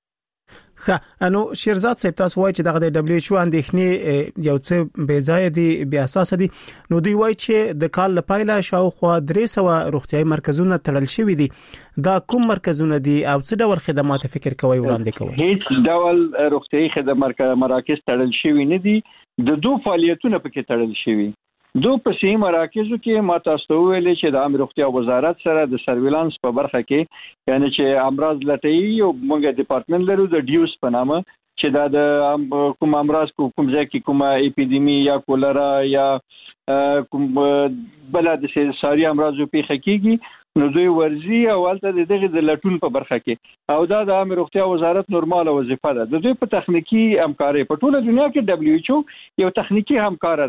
ښه، انو شیرزاد صاحب تاسو وایي چې دغه د دبليو ایچ او اندېښنې یو څه بې ځای دي، بې اساس دي. نو دوی وایي چې د کال لپاره شاوخوا درې سوه روغتيایي مرکزونه تړل شوي دي. دا کوم مرکزونه دي او څه ډول خدمات فکر کوي وړاندې کوي؟ هیڅ ډول روغتيایي خدمات مراکز تړل شوي نه دي، د دوه فعالیتونه پکې تړل شوي. دو په سیمه مراکزو کې ما تاسو ویلې چې د عامه روغتیا وزارت سره د سرویلانس په برخه کې یعنی چې امراض لټي او موږ ډپارټمنټ لرو د ډیوس په نامه چې دا د کوم امراض کوم ځای کې کومه اپیډیمي یا کولرا یا کوم بل د ساري امراضو پیښه کیږي نو دوی ورزي او البته دغه د لټون په برخه کې او دا د عامه روغتیا وزارت نورماله وظیفه ده. د دوی په تخنیکی همکاري په ټوله دنیا کې دبليو ایچ او یو تخنیکی همکار ده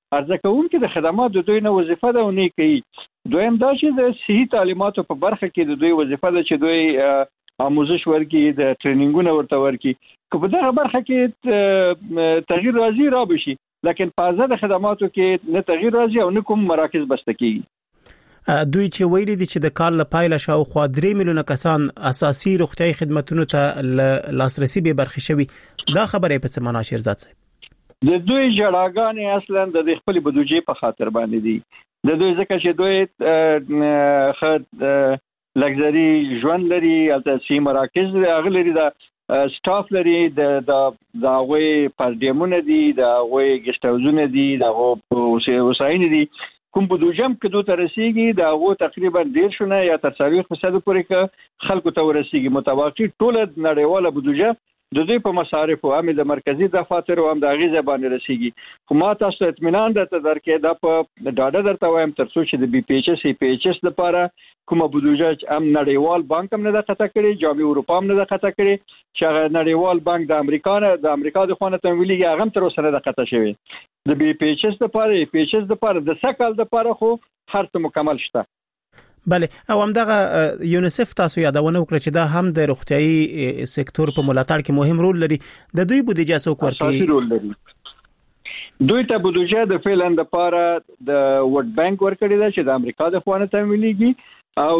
عرضه کوونکي د خدماتو دوی نه وظیفه ده او نه کوي. دویم دا چې د صحي تعلیماتو په برخه کې د دوی وظیفه ده چې دوی آموزش ورکړي، د ټریننګونو ورته ورکړي. که په دغه برخه کې تغییر راځي را بشي، لکن په ازاده خدماتو کې نه تغییر راځي او نه کوم مراکز بسته کیږي. دوی چې ویلي دي چې د کال لپاره شاوخوا درې میلیونه کسان اساسي روغتيایي خدماتو ته لاسرسي به برخه شوي، دا خبره په څه معنا شیرزاد صاحب؟ د دوی جړاګانې اصلا د خپل بودیجې په خاطر باندې دي. د دوی ځکه چې دوی خد لګزري ژوند لري، اساسي مراکز اغلري دا سټاف لري، د د هغوی پردیمونه دي، د هغوی ګسټ هاوزونه دي، د هغوی وسایل دي. کوم بودیجم کې دوی ترسيږي د هغه تقریبا ډیر شونه یا تر څلوېښت فیصد پورې ک خلکو ته ورسیږي. متوقع ټول نړیواله بودیجه د دوی په مصارف او هم د مرکزی دفاتر او هم د غیزه باندې رسیږي. خو ما تاسو ته اطمینان درته درکې دا په ډاډه درته وایم تر څو چې د بي پی ایچ اس پی ایچ اس لپاره کومه بودیجه هم نړیوال بانک هم نه د خطا کړي، جامع اروپا هم نه د خطا کړي، چې نړیوال بانک د امریکا نه د امریکا د خونه تمویلي هغه تر اوسه نه د خطا شوی. د بي پی ایچ اس لپاره پی ایچ اس لپاره د سکل لپاره خو هر څه مکمل شته. بله، او هم دغه یونیسف تاسو یادونه وکړه چې دا هم د روغتيایي سکتور په ملاتړ کې مهم رول لري. د دوی بودیجه څوک ورکوي؟ اساسي رول لري. دوی ته بودیجه د فعلا لپاره د ورلد بانک ورکړي ده چې د امریکا د خوانه تمویليږي او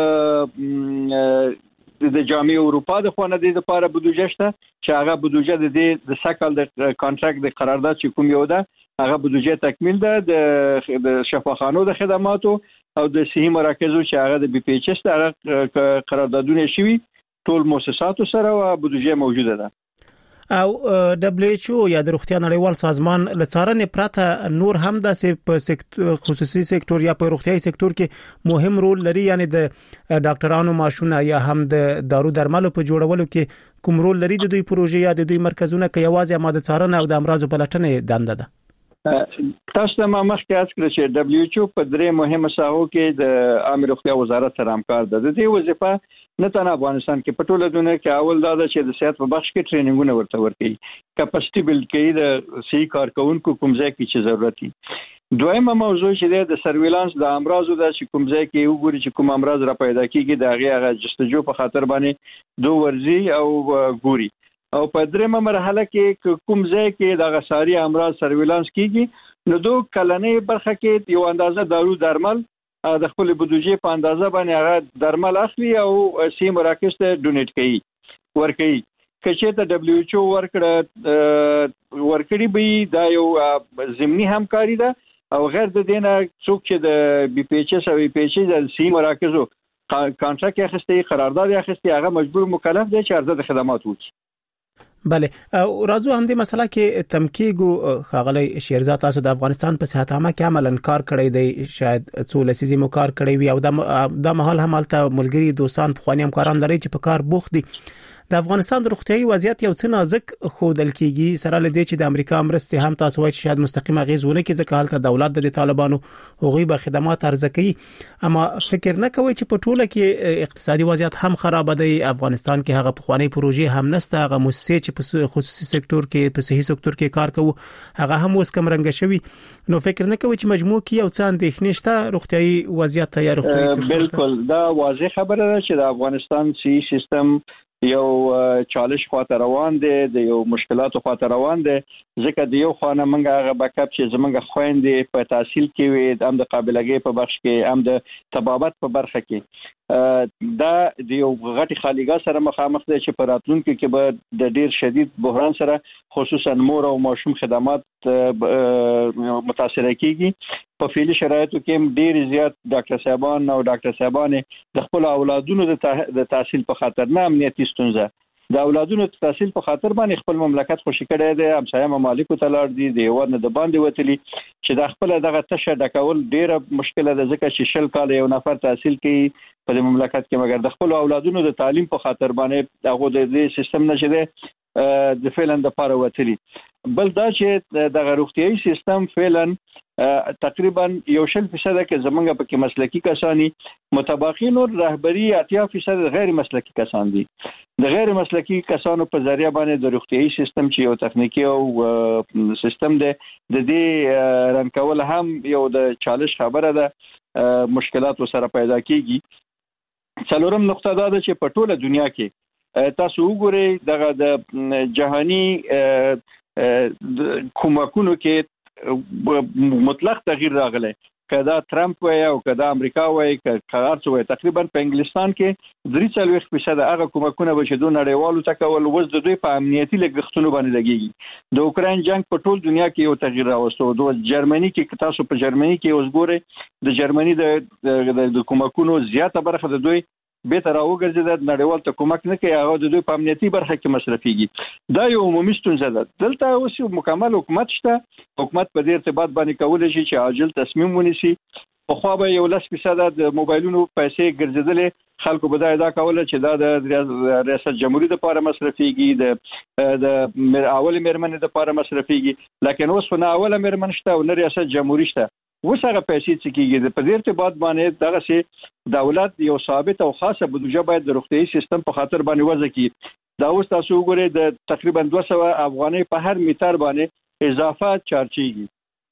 د د جامع اروپا د خوانه د لپاره بودیجه شته چې هغه بودیجه د د سکل د کانټراکټ د قرارداد چې کوم یو ده هغه بودیجه تکمیل ده د شفاخانو د خدماتو او د صحي مراکزو چې هغه د بي پی ایچ اس هغه قراردادونه شوي ټول مؤسساتو سره او بودیجه موجوده ده. او دبليو ایچ او یا د روغتیا نړیوال سازمان لڅارنې پراته نور هم د سکتور خصوصي سکتور یا په روغتيایي سکتور کې مهم رول لري، یعنی د ډاکټرانو معاشونه یا هم د دارو درملو په جوړولو کې کوم رول لري د دوی پروژې یا د دوی مرکزونه کې یوازې ماده څارنه او د امراض په لټنې دنده ده؟ تاسو ته ما مخکې اس کړ چې دبليو ایچ او په درې مهمه ساحو کې د عامه روغتیا وزارت سره همکار ده. د دې وظیفه نه تنه افغانستان کې په ټوله دنیا کې اول دا ده چې د صحت په بخش کې ټریننګونه ورته ورکړي، کیپاسټي بلډ کوي د صحي کارکونکو کوم ځای کې چې ضرورت دي. دویمه موضوع چې د سرویلانس د امراضو د چې کوم ځای کې وګوري چې کوم امراض را پیدا کیږي د هغه جستجو په خاطر باندې دوه ورزي او ګوري. او په درېمه مرحله کې کوم ځای کې د غساري امراض سرویلانس کیږي نو دوه کلنې برخه کې یو اندازه دارو درمل د خپل بودیجې په اندازه باندې هغه درمل اخلي او سی مراکز ته ډونیټ کوي ورکوي. کچې ته دبليو ایچ او ورکړه ورکړي به دا یو ضمني همکاري ده او غیر د دینه څوک چې د بي پی ایچ اس او پی ایچ اس د سی مراکزو کانټراکټ اخیستي قرارداد اخیستي هغه مجبور مکلف دی چې عرضه خدمات وکړي. بله، او راځو هم د مسله کې تمکیګو خاغلی شیرزاد تاسو د افغانستان په صحت عامه کې عملاً کار کړی دی، شاید څو لسیزې مو کار کړی وي او د مهال هم حالت ملګری دوستان پخوانی همکاران لري چې په کار بوخت دي. د افغانستان د روغتيایي وضعیت یو څه نازک خودل کیږي سره لدی چې د امریکا مرستې هم تاسو وایي چې شاید مستقیم غیزونه کې ځکه حالت د دولت د طالبانو هغوی به خدمات ارزه کوي، اما فکر نه کوي چې په ټوله کې اقتصادي وضعیت هم خراب دی. افغانستان کې هغه پخوانی پروژې هم نشته، هغه مؤسسې چې په خصوصي سکتور کې په صحي سکتور کې کار کوي هغه هم اوس کم رنګ شوی. نو فکر نه کوي چې مجموع کې یو څه اندېښنې شته روغتيایي وضعیت یا روغتيایي سکتور؟ بالکل دا واضح خبره ده چې د افغانستان صحي سیستم یو چالش خاطر روان دي، د یو مشکلاتو خاطر روان دي، ځکه د یو خانه منګه هغه بکاپ چې زمونږ خويندې په تحصیل کې وي هم د قابلیتګۍ په بخش کې هم د طبابت په برخه کې دا د یو غټي خالیګا سره مخامخ دي چې په راتلونکو کې به د ډیر شدید بحران سره خصوصا مور او ماشوم خدمات متاثر کیږي. په فعلي شرایطو کې ډیر زیات ډاکټر صاحبان او ډاکټر صاحبانه د خپل اولادونو د تحصیل په خاطر نه امنیتي ستونزه د اولادونو تحصیل په خاطر باندې خپل مملکت خوشی کړی دی، همسایه ممالکو ته لاړ دي، د یو نه د باندې وتلی چې د خپل دغه تشه ډکول ډیره مشکله ده ځکه چې شل کال یو نفر تحصیل کوي په مملکت کې مګر د خپل اولادونو د تعلیم په خاطر باندې هغه د دې سیستم نشي دی د فعلا د پاره وتلی. بل دا چې د روغتيایي سیستم فعلا تقریبا یو شل فیصد کې زمونږ په کې مسلکی کسانی متباقی نور رهبری اتیا فیصد غیر مسلکی کسان دي. د غیر مسلکی کسانو په ذریعہ باندې د روغتيایي سیستم چې یو تخنیکی او سیستم دی د دې رن کول هم یو د چالش خبره ده، مشکلات سره پیدا کیږي. څلورم نقطه دا ده چې په ټوله دنیا کې تاسو وګورئ دغه د جهانی کومکونو کې مطلق تغییر راغلی، کدا ترامپ وای او کدا امریکا وای کار څه وای. تقریبا په انګلستان کې درې څلوېښت فیصد هغه کومکونه به چې دوی نړیوالو ته کول اوس د دوی په امنیتي لګښتونو باندې لګیږي. د اوکراین جنگ په ټول دنیا کې یو تغییر راوستو. د جرمني کې تاسو په جرمني کې اوس ګورئ د جرمني د د کومکونو زیاته برخه د دوی به تر اوګرځي د نړیوال ته کومک نه کوي، هغه د دوی په امنیتي برخه کې مصرفيږي. دا یو عمومي ستونزه ده. دلته اوس یو مکمل حکومت شته، حکومت په دې ارتباط باندې کولای شي چې عاجل تصمیم ونیسي. په خو به یو لس فیصد د موبایلونو پیسې ګرځیدلې، خلکو به دا ادا کوله چې دا د ریاست جمهوریت لپاره مصرفيږي، د د اول میرمنې لپاره مصرفيږي. لکه اوس نه اوله میرمن شته او نه ریاست جمهوریت شته. اوس هغه پیسې چې کیږي په دې ارتباط باندې دغه سي دولت یو ثابت او خاصه بودجه باید د روغتيایي سیستم په خاطر باندې وضع کړي. دا اوس تاسو وګورئ د تقریبا دوه سوه افغانۍ په هر میټر باندې اضافه چارجيږي.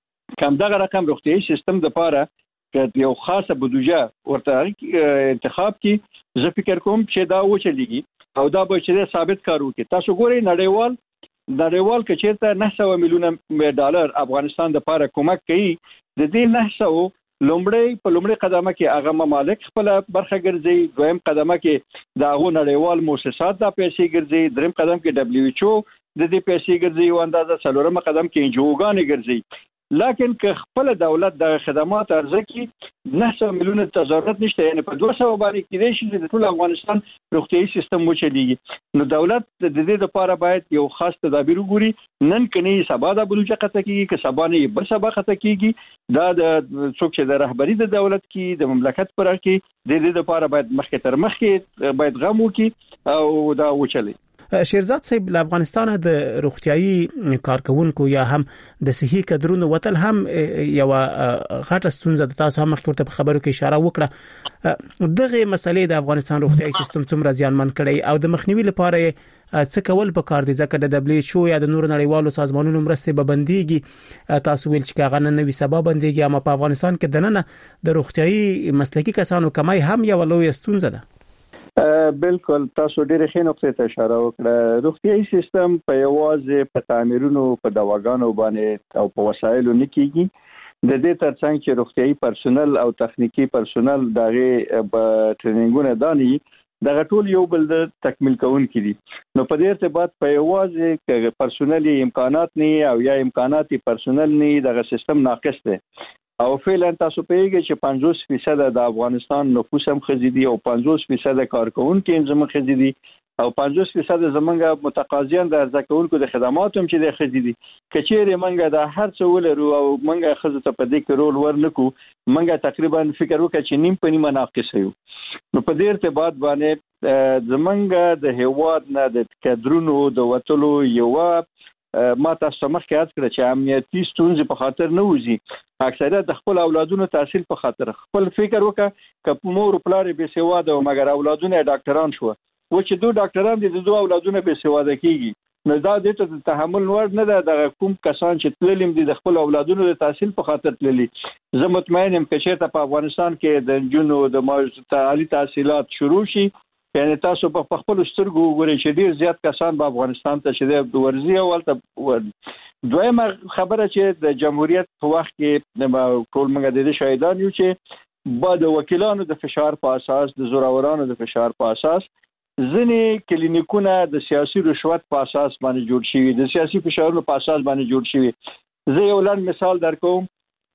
کم دغه رقم روغتيایي سیستم د لپاره چې یو خاصه بودجه ورته انتخاب کړي، زه فکر کوم چې دا وچلېږي او دا به چې ثابت کار وکړي. تاسو ګورئ نړیوال نړیوال کې چیرته نه سوه میلیونه ډالر افغانستان د لپاره کومک کوي، د دې نه سوه لومړی په لومړی قدمه کې هغه ممالک خپل برخه ګرځي، دویم قدمه کې د هغو نړیوال مؤسسات د پیسې ګرځي، دریم قدم کې دبليو ایچ او د دې پیسې ګرځي او اندازه څلورم قدم کې انجوګانې ګرځي. لکن که خپل دولت د خدمات ارزکي نه سوه میلیونه ضرورت نشته، یعنی په دوه سوه باندې کېدای شي د ټول افغانستان روغتيایي سیستم وچلېږي. نو دولت د دې لپاره باید یو خاص تدابیر وګوري. نن کني سبا د بلوچه قطه کېږي که سبا نه بل سبا قطه کېږي، دا د څوک چې د رهبری د دولت کې د مملکت پر کې د دې لپاره باید مخکې تر مخکې باید غم وکړي او دا وچلي. شیرزاد صاحب له افغانستان د روغتيایي کارکونکو یا هم د صحي کډرونو وتل هم یو غټه ستونزه ده. تاسو هم مخکې په خبرو کې اشاره وکړه. دغه مسلې د افغانستان روغتيایي سیستم څومره زیانمن کړي او د مخنیوي لپاره څه کول پکار دي؟ ځکه د دبليو ایچ او یا د نور نړیوالو سازمانونو مرستې به بنديږي. تاسو ویل چې هغه نه وي سبا بنديږي، اما په افغانستان کې د نن د روغتيایي مسلکي کسانو کمای هم یو لوی ستونزه ده. بالکل تاسو ډېر ښه نقطې ته اشاره وکړه. روغتيایي سیستم په یوازې په تعمیرونو په دواګانو باندې او په وسایلو نه کیږي. د دې ترڅنګ چې روغتيایي پرسونل او تخنیکی پرسونل دغه په ټریننګونه داني دغه ټول یو بل د تکمیل کوونکي دي. نو په دې ارتباط په یوازې کې پرسونلي امکانات نه او یا امکانات پرسونل نه دغه سیستم ناقص دی. او فعلا تاسو پیږئ چې پنځوس فیصد د افغانستان نفوس هم خزيدي او پنځوس فیصد کارکونکو هم زموږ خزيدي او پنځوس فیصد زمونږ متقاضیان د ارزکونکو د خدماتو هم چې د خزيدي. کچېره منګه د هر څه ولرو او منګه خزه ته په دې کې رول ورنکو، منګه تقریبا فکر وکړه چې نیم په نیمه ناقص یو. نو په دې ارتباط باندې زمونږ د هیواد نه د کډرونو د وټلو یو ما تاسو مخکې یاد کړ چې امنیتي ستونزې په خاطر نه وځي، اکثریت د خپل اولادونو تحصیل په خاطر. خپل فکر وکړه که مور پلار به سواده او مګر اولادونه ډاکټران شو و چې دوه ډاکټران دي د دوه اولادونه به سواده کیږي، نو دا د ته تحمل ور نه ده. د کوم کسان چې تللیم دي د خپل اولادونو د تحصیل په خاطر تللي. زه مطمئن یم چې چېرته په افغانستان کې د جنونو د عالی تحصیلات شروع شي، یعنی تاسو په خپل سترګو وګورئ چې ډیر زیات کسان په افغانستان ته چې د ورزي او ولته دویمه خبره چې د جمهوریت په وخت کې د ټول موږ د شهیدان یو چې بعد وکیلانو د فشار په اساس د زورورانو د فشار په اساس ځینې کلینیکونه د سیاسي رشوت په اساس باندې جوړ شوي، د سیاسي فشارونو په اساس باندې جوړ شوي. زه یو لاند مثال درکوم.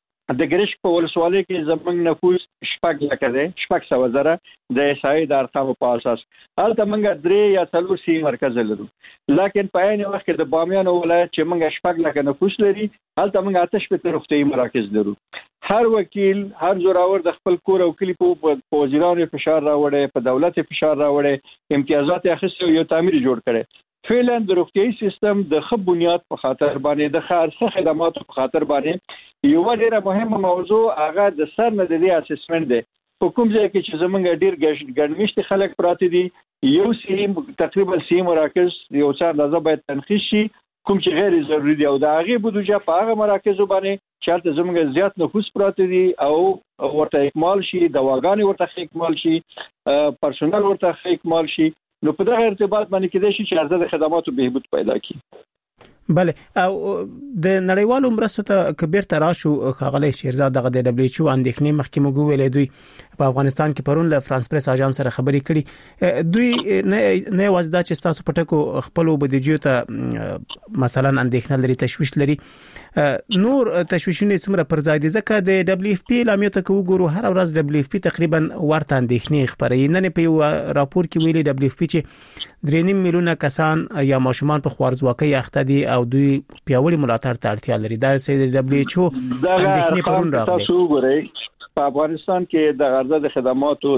د ګریش په ولسوالۍ کې زمونږ نفوس شپږ لکه دی، شپږ سوه زره د احصایې د ارقامو په اساس. هلته موږ درې یا څلور سی مرکز لرو، لکن په عین وخت کې د بامیان ولایت چې موږ شپږ لکه نفوس لري هلته موږ اته شپېته روغتیایي مراکز لرو. هر وکیل هر زورور د خپل کور او کلی په وزیرانو فشار راوړي، په دولت فشار راوړي، امتیازات اخیستي یو تعمیر جوړ کړي. فعلا د روغتيایي سیستم د ښه بنیاد په خاطر باندې د خارجه خدماتو په خاطر باندې یو ډیره مهمه موضوع هغه د سر نه د اسسمنت دی. په کوم ځای کې چې زمونږ ډیر ګڼمشت خلک پراته دي یو سیم تقریبا سیم مراکز یو څه اندازه باید تنخیص شي کوم چې غیر ضروري دي او د هغه بودجه په هغه مراکزو باندې چې تل زمونږ زیات نفوس پراته دي او ورته اکمال شي دواګانې ورته اکمال شي پرسونل ورته اکمال شي نو په دغه ارتباط باندې کېدای شي چې عرضه د خدماتو بهبود پیدا کړي. بله او د نړیوالو مرستو ته کبیر تراشو خغلی شیرزاد دغه د دبليو ایچ او اندېښنې مخکې موږ ویلې دوی په افغانستان کې پرون له فرانس پریس اژانس سره خبرې کړي دوی نه وځدا چې تاسو پټکو خپل بودیجې ته مثلا اندېښنه لري تشویش لري نور تشویشونه څومره پر ځای دي ځکه د دبليو اف پی لامیو ته وګورو هر ورځ دبليو اف پی تقریبا ورته اندېښنې خبري نن په یو راپور کې ویلي دبليو اف پی چې درې نیم میلیونه کسان یا ماشومان په خوارځواکۍ اخته دي او دوی پیاوړي ملاتړ ته اړتیا لري دا چې دبليو ایچ او اندېښنې پرون راغلي. تاسو وګورئ په افغانستان کې د عرضه د خدماتو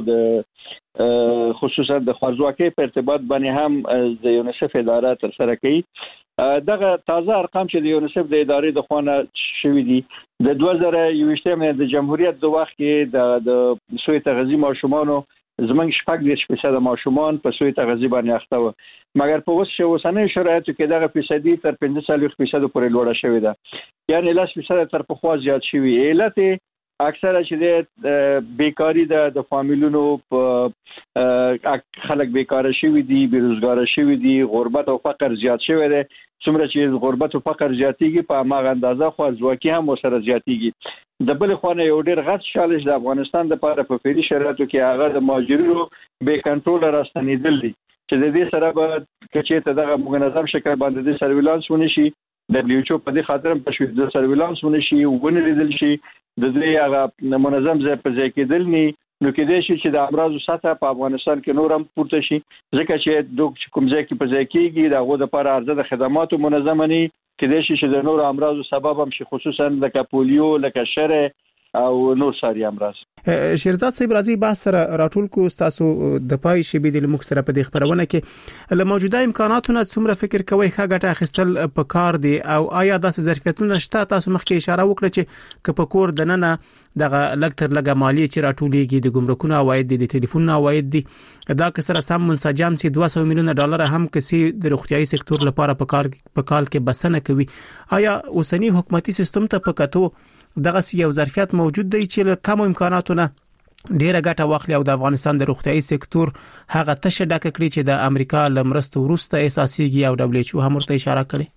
د خصوصا د خوارځواکۍ په ارتباط باندې هم د یونیسف اداره تر سره کوي. دغه تازه ارقام چې د یونیسف د ادارې د خوانه شوې دي د دوه زره یوویشتم د جمهوریت د وخت کې د د سوی تغذیه ماشومانو زمنګ شپږ دېرش فیصد ماشومان په سوی تغذیه باندې اخته و مګر په اوس اوسنۍ شرایطو کې دغه فیصدي تر پنځه څلوېښت فیصد پورې لوړه شوې ده یعنی لس فیصد تر پخوا زیات شوی. علت اکثره چې د بیکاری د فامیلونو په خلک بیکاره شوی دي بیروزګار شوی دي غربت او فقر زیات شوی دی څومره چې غربت او فقر زیاتیږي په هغه اندازه خوارځواکي هم سره زیاتیږي. د بل خونه یو ډیر غټ چالش د افغانستان د لپاره په فعلي شرایطو کې هغه د مهاجرینو بې کنټرول راستنیدل دي چې د دې سره به کچې ته دغه منظم شکل باندې د سرویلانس ونی شي دبليو ایچ او په دې خاطر په شوې د سرویلانس ونی شي ونه لیدل شي د دې هغه منظم ځای په ځای کې دل نه نو کې دې شي چې د امراضو سطح په افغانستان کې نور هم پورته شي ځکه چې د کوم ځای کې په ځای کېږي دغه د لپاره عرضه د خدماتو منظم نه کې دې شي چې د نور امراضو سبب هم شي خصوصا لکه پولیو لکه شره او نور ساري امراض. شیرزاد صاحب راځي بحث سره راټول کو تاسو د پای شبي د لمخ سره په دې خبرونه کې له موجوده امکاناتونو څومره فکر کوي ښه ګټه اخیستل په کار دي او آیا داسې ظرفیتونه شته تاسو مخکې اشاره وکړه چې که په کور د ننه دغه لکتر لګه مالی چې راټولېږي د ګمرکونو عواید دي د ټلیفون عواید دي دا که سره سم منسجم سي دوه سوه میلیونه ډالر هم کسي د روغتيایي سکتور لپاره په کار په کال کې بسنه کوي آیا اوسنی حکومتي سیستم ته په کتو دغه یو ظرفیت موجود دی چې کم امکاناتونه ډیره ګټه واخلي او د افغانستان د روغتيایي سکتور هغه تشه ډکه کړي چې د امریکا لمرستو وروسته اساسيږي او دبليو ایچ او هم ورته اشاره کړي.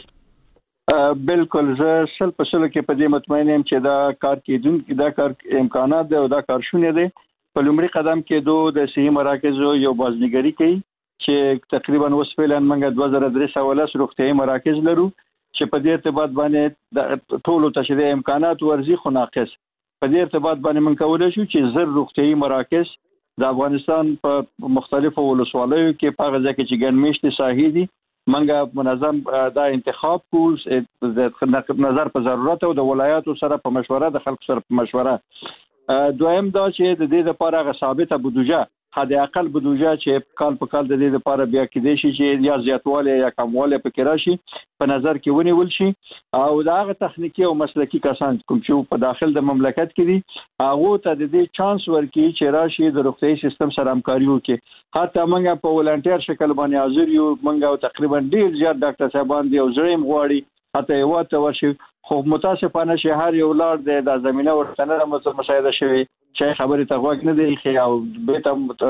بالکل زه شل په شل کې په دې مطمئن یم چې دا کار کېدونکي دا کار امکانات دی او دا کار شونه دی. په لومړي قدم کې دوه د صحي مراکزو یو بازنګري کوي چې تقریبا اوس فعلا موږ دوه زره درې سوه لس روغتيایي مراکز لرو چې په دې ارتباط باندې د ټولو تشریح امکانات ورزي خو ناقص په دې ارتباط باندې موږ کولای شو چې زر روغتيایي مراکز د افغانستان په مختلفو ولسوالیو کې په هغه ځکه چې ګڼمشتي ساحې دي موږ منظم دا انتخاب کوو د نظر په ضرورت او د ولایاتو سره په مشوره د خلکو سره په مشوره. دویم دا چې د دې لپاره غو ثابته بودجه حد اقل بودجه چې کال په کال د دې لپاره بیا کېدې شي چې یا زیاتواله یا کمواله پکې راشي په نظر کې ونیول شي او دا غو تخنیکی او مسلکی کسان کوم چې په داخل د مملکت کې دي هغه ته د دې چانس ورکړي چې راشي د روغتيایي سیستم سره همکاري وکړي. حتی موږ په ولنټیر شکل باندې حاضر یو موږ تقریبا ډیر زیات ډاکټر صاحبان دي او زړیم غواړي حتی یو ته ورشي خو متاسفانه شهر یو لار د زمينه ورته نه مشاهده شوی چې خبره ته غوږ نه دی خو او به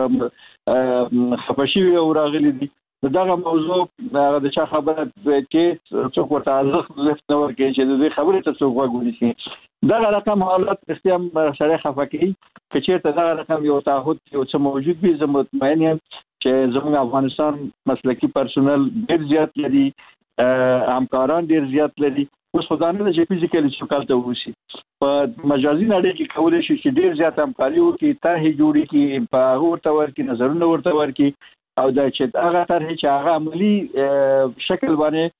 ته خپشي او راغلي دي دغه موضوع د چا خبره کې څوک ورته ارزښت لفت نه ورکړي چې د خبرې ته څوک غوږ ونیسي دغه رقم حالت اختیام سره خفقي چې ته دغه رقم یو تعهد یو څه موجود وي زه مطمئن یم چې زموږ افغانستان مسلکی پرسونل ډیر زیات لري همکاران ډیر زیات لري اوس خدانه د فزیکلی چوکال ته وسی په مجازي نړۍ کې کولای شي چې ډیر زیات همکاري وکړي طرحې جوړې کړي په ورته ورکړي نظرونه ورته ورکړي او دا چې هغه طرحې چې هغه عملی شکل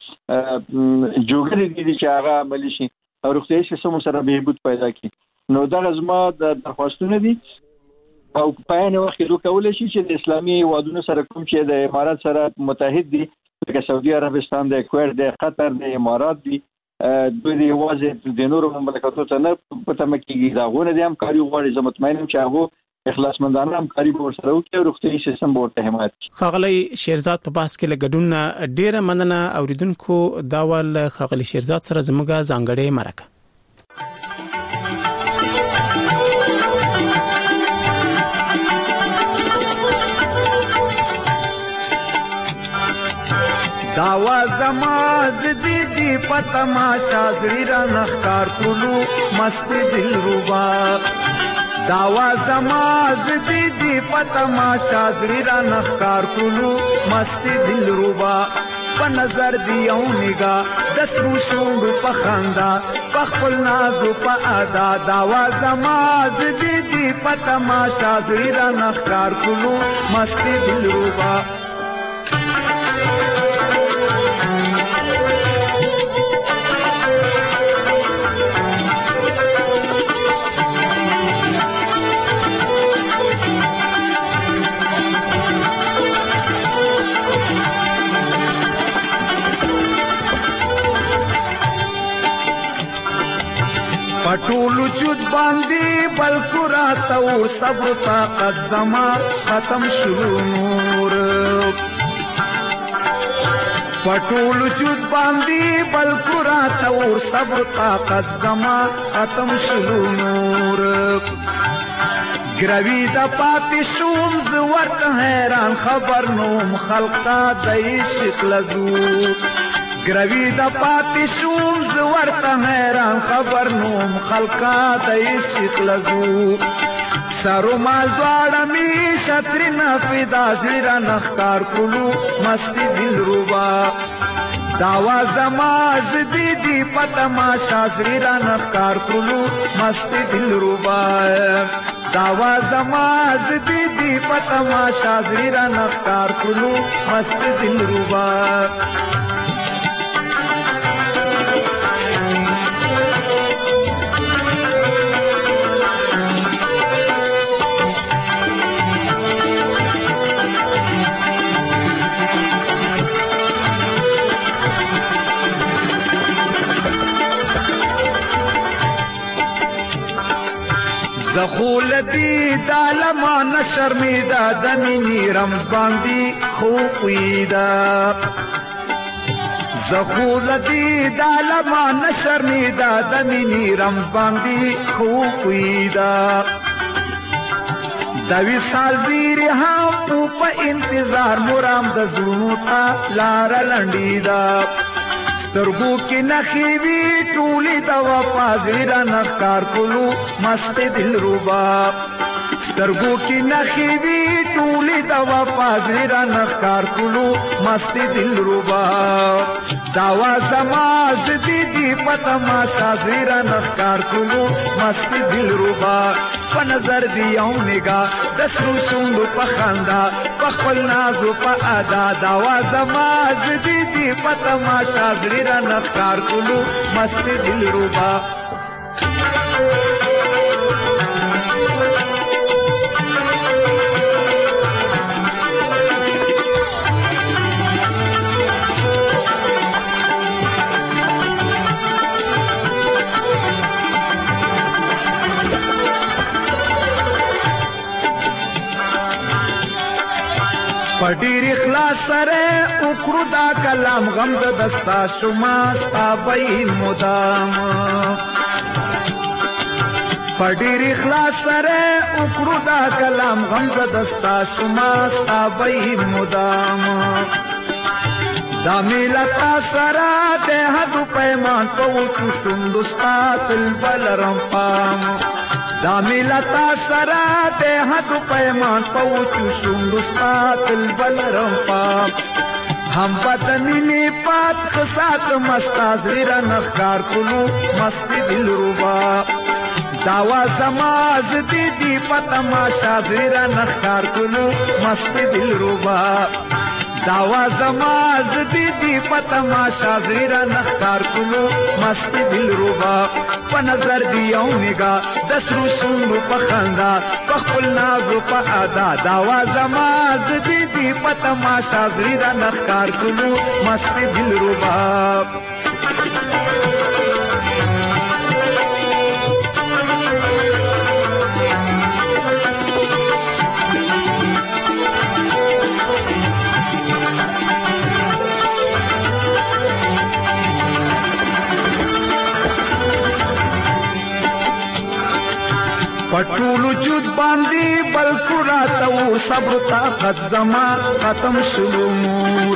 باندې جوړې دي چې هغه عملی شي او روغتيایي سیستم سره بهبود پیدا کړي نو دا زما د درخواستونه دي او په یوه وخت کې دوی کولای شي چې د اسلامي وادونو سره کوم چې د امارات سره متحد دي لکه سعودي عربستان د کویت د قطر د امارات دي دوی د یوازې د نورو مملکتونو ته نه په تمه کېږي دا غونه د همکاري غواړي. زه مطمئن یم چې هغه اخلاصمندانه همکاري به ورسره وکړي او روغتیايي سیستم به ورته حمایت کړي. ښاغلی شیرزاد په بحث کې له ګډون ډیره مننه. اوریدونکو دا ول ښاغلی شیرزاد سره زموږه ځانګړې مرکه. داوا زما زدی دی پتما شازری را نخکار کلو مست دل روبا. داوا زما زدی دی پتما شازری را نخکار کلو مست دل روبا. په نظر دیو نگاه دسرو شوند په خندا په خپل نازو په ادا. داوا زما زدی دی پتما شازری را نخکار کلو مست دل روبا. پټول وجود باندې بلکو راتو صبر طاقت زما ختم شروع نور. پټول وجود باندې بلکو راتو صبر طاقت زما ختم شروع نور. ګروي د پاتې شوم ز ورته حیران خبر نوم خلقا د عشق لزو. ګروي د پاتې شوم ز ورته حیران خبر نوم خلقا د عشق لزو. سرو مال دواړه می شتر نه پیدا زیرا نخکار کلو مستی دل روبا. داوا زما زدی دی پتما شازری را نخکار کلو مستی دل روبا. داوا زما زدی دی پتما شازری را نخکار کلو مستی دل روبا. زخول دی دالما نشرمیدا دمینی رمز باندی خوبیدا. زخول دی دالما نشرمیدا دمینی رمز باندی خوبیدا. دوی سال زیری هم تو پا انتظار مرام د زلونو تا لارا لنڈیدا. سترګو کې نخیوي ټولې د وفا زیرا نخکار کلو مست دل روبا. سترګو کې نخیوي ټولې د وفا زیرا نخکار کلو مست دل روبا. داوا زما زدی دی پتما شازیرا نخکار کلو مست دل روبا. په نظر دیو نگاه دسرو شوندو په خندا په خپل نازو په ادا. داوا زما زدی دی پتما شازیرا نخکار کلو مست دل روبا. پډیر اخلاص سره وکړو دا کلام غمزه دستا شما ستا بین مدام. پډیر اخلاص سره وکړو دا کلام غمزه دستا شما ستا بین مدام. دا ملتا سره د حد پیمان په وچو شوندو ستا تل بلرم پام. دا ملتا سره د حد پیمان په وچو شوندو ستا تل بلرم پام. هم بدنی پات خسات مستا زیرا نخکار کلو مستی دل روبا. داوا زما زدی دی پتما شازیرا نخکار کلو مستی دل روبا. داوا زماز دی دی پتماشا زیرا نخکار کلو مست دل ربا په نظر دی یو نگاه د سرو شونډو په خندا په خپل نازو په ادا داوا زماز دی دی پتماشا زیرا نخکار کلو مست دل ربا پټول وجود باندې بلکو راتو صبر طاقت زما ختم شلو مور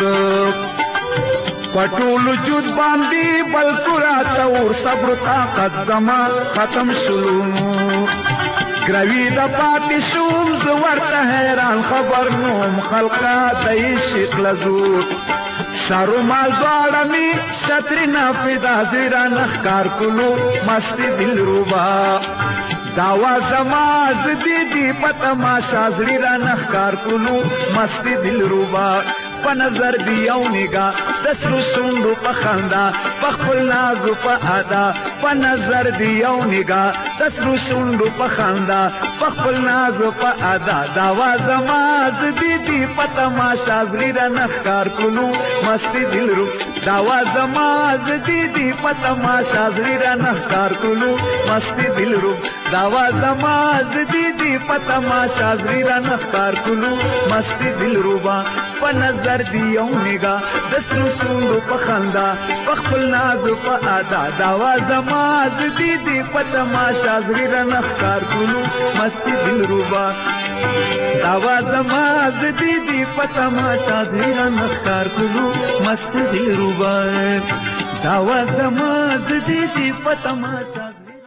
پټول وجود باندې بلکو راتو صبر طاقت زما ختم شلو مور گروی د پاتې شوم زه ورته حیران خبر نوم خلقا د عشق لزور سارو مال دواړه می شطرې نافدا زیرا نخکار کلو مستی دل ربا داوا زماز دی دی پتماشا زړی را نخکار کلو مستی دل ربا په نظر دی یو نگاه د سرو شونډو په خندا په خپل نازو په ادا په نظر دی یو نگاه د سرو شونډو په خندا په خپل نازو په ادا داوا زماز دی دی پتماشا زړی را نخکار کلو مستی دل ربا داوا زماز دی دی پتماشا زړی را نخکار کلو مستی دل ربا داوا زماز دی دی پتماشا زړی را نخکار کلو مستی دل ربا په نظر دی یو نگاه د سرو شونډو په خندا په خپل نازو په ادا داوا زماز دی دی پتماشا زړی را نخکار کلو مستی دل ربا داوا زماز دی دی پتماشا زړی را نخکار کلو مستی دل ربا داوا زماز دی دی پتماشا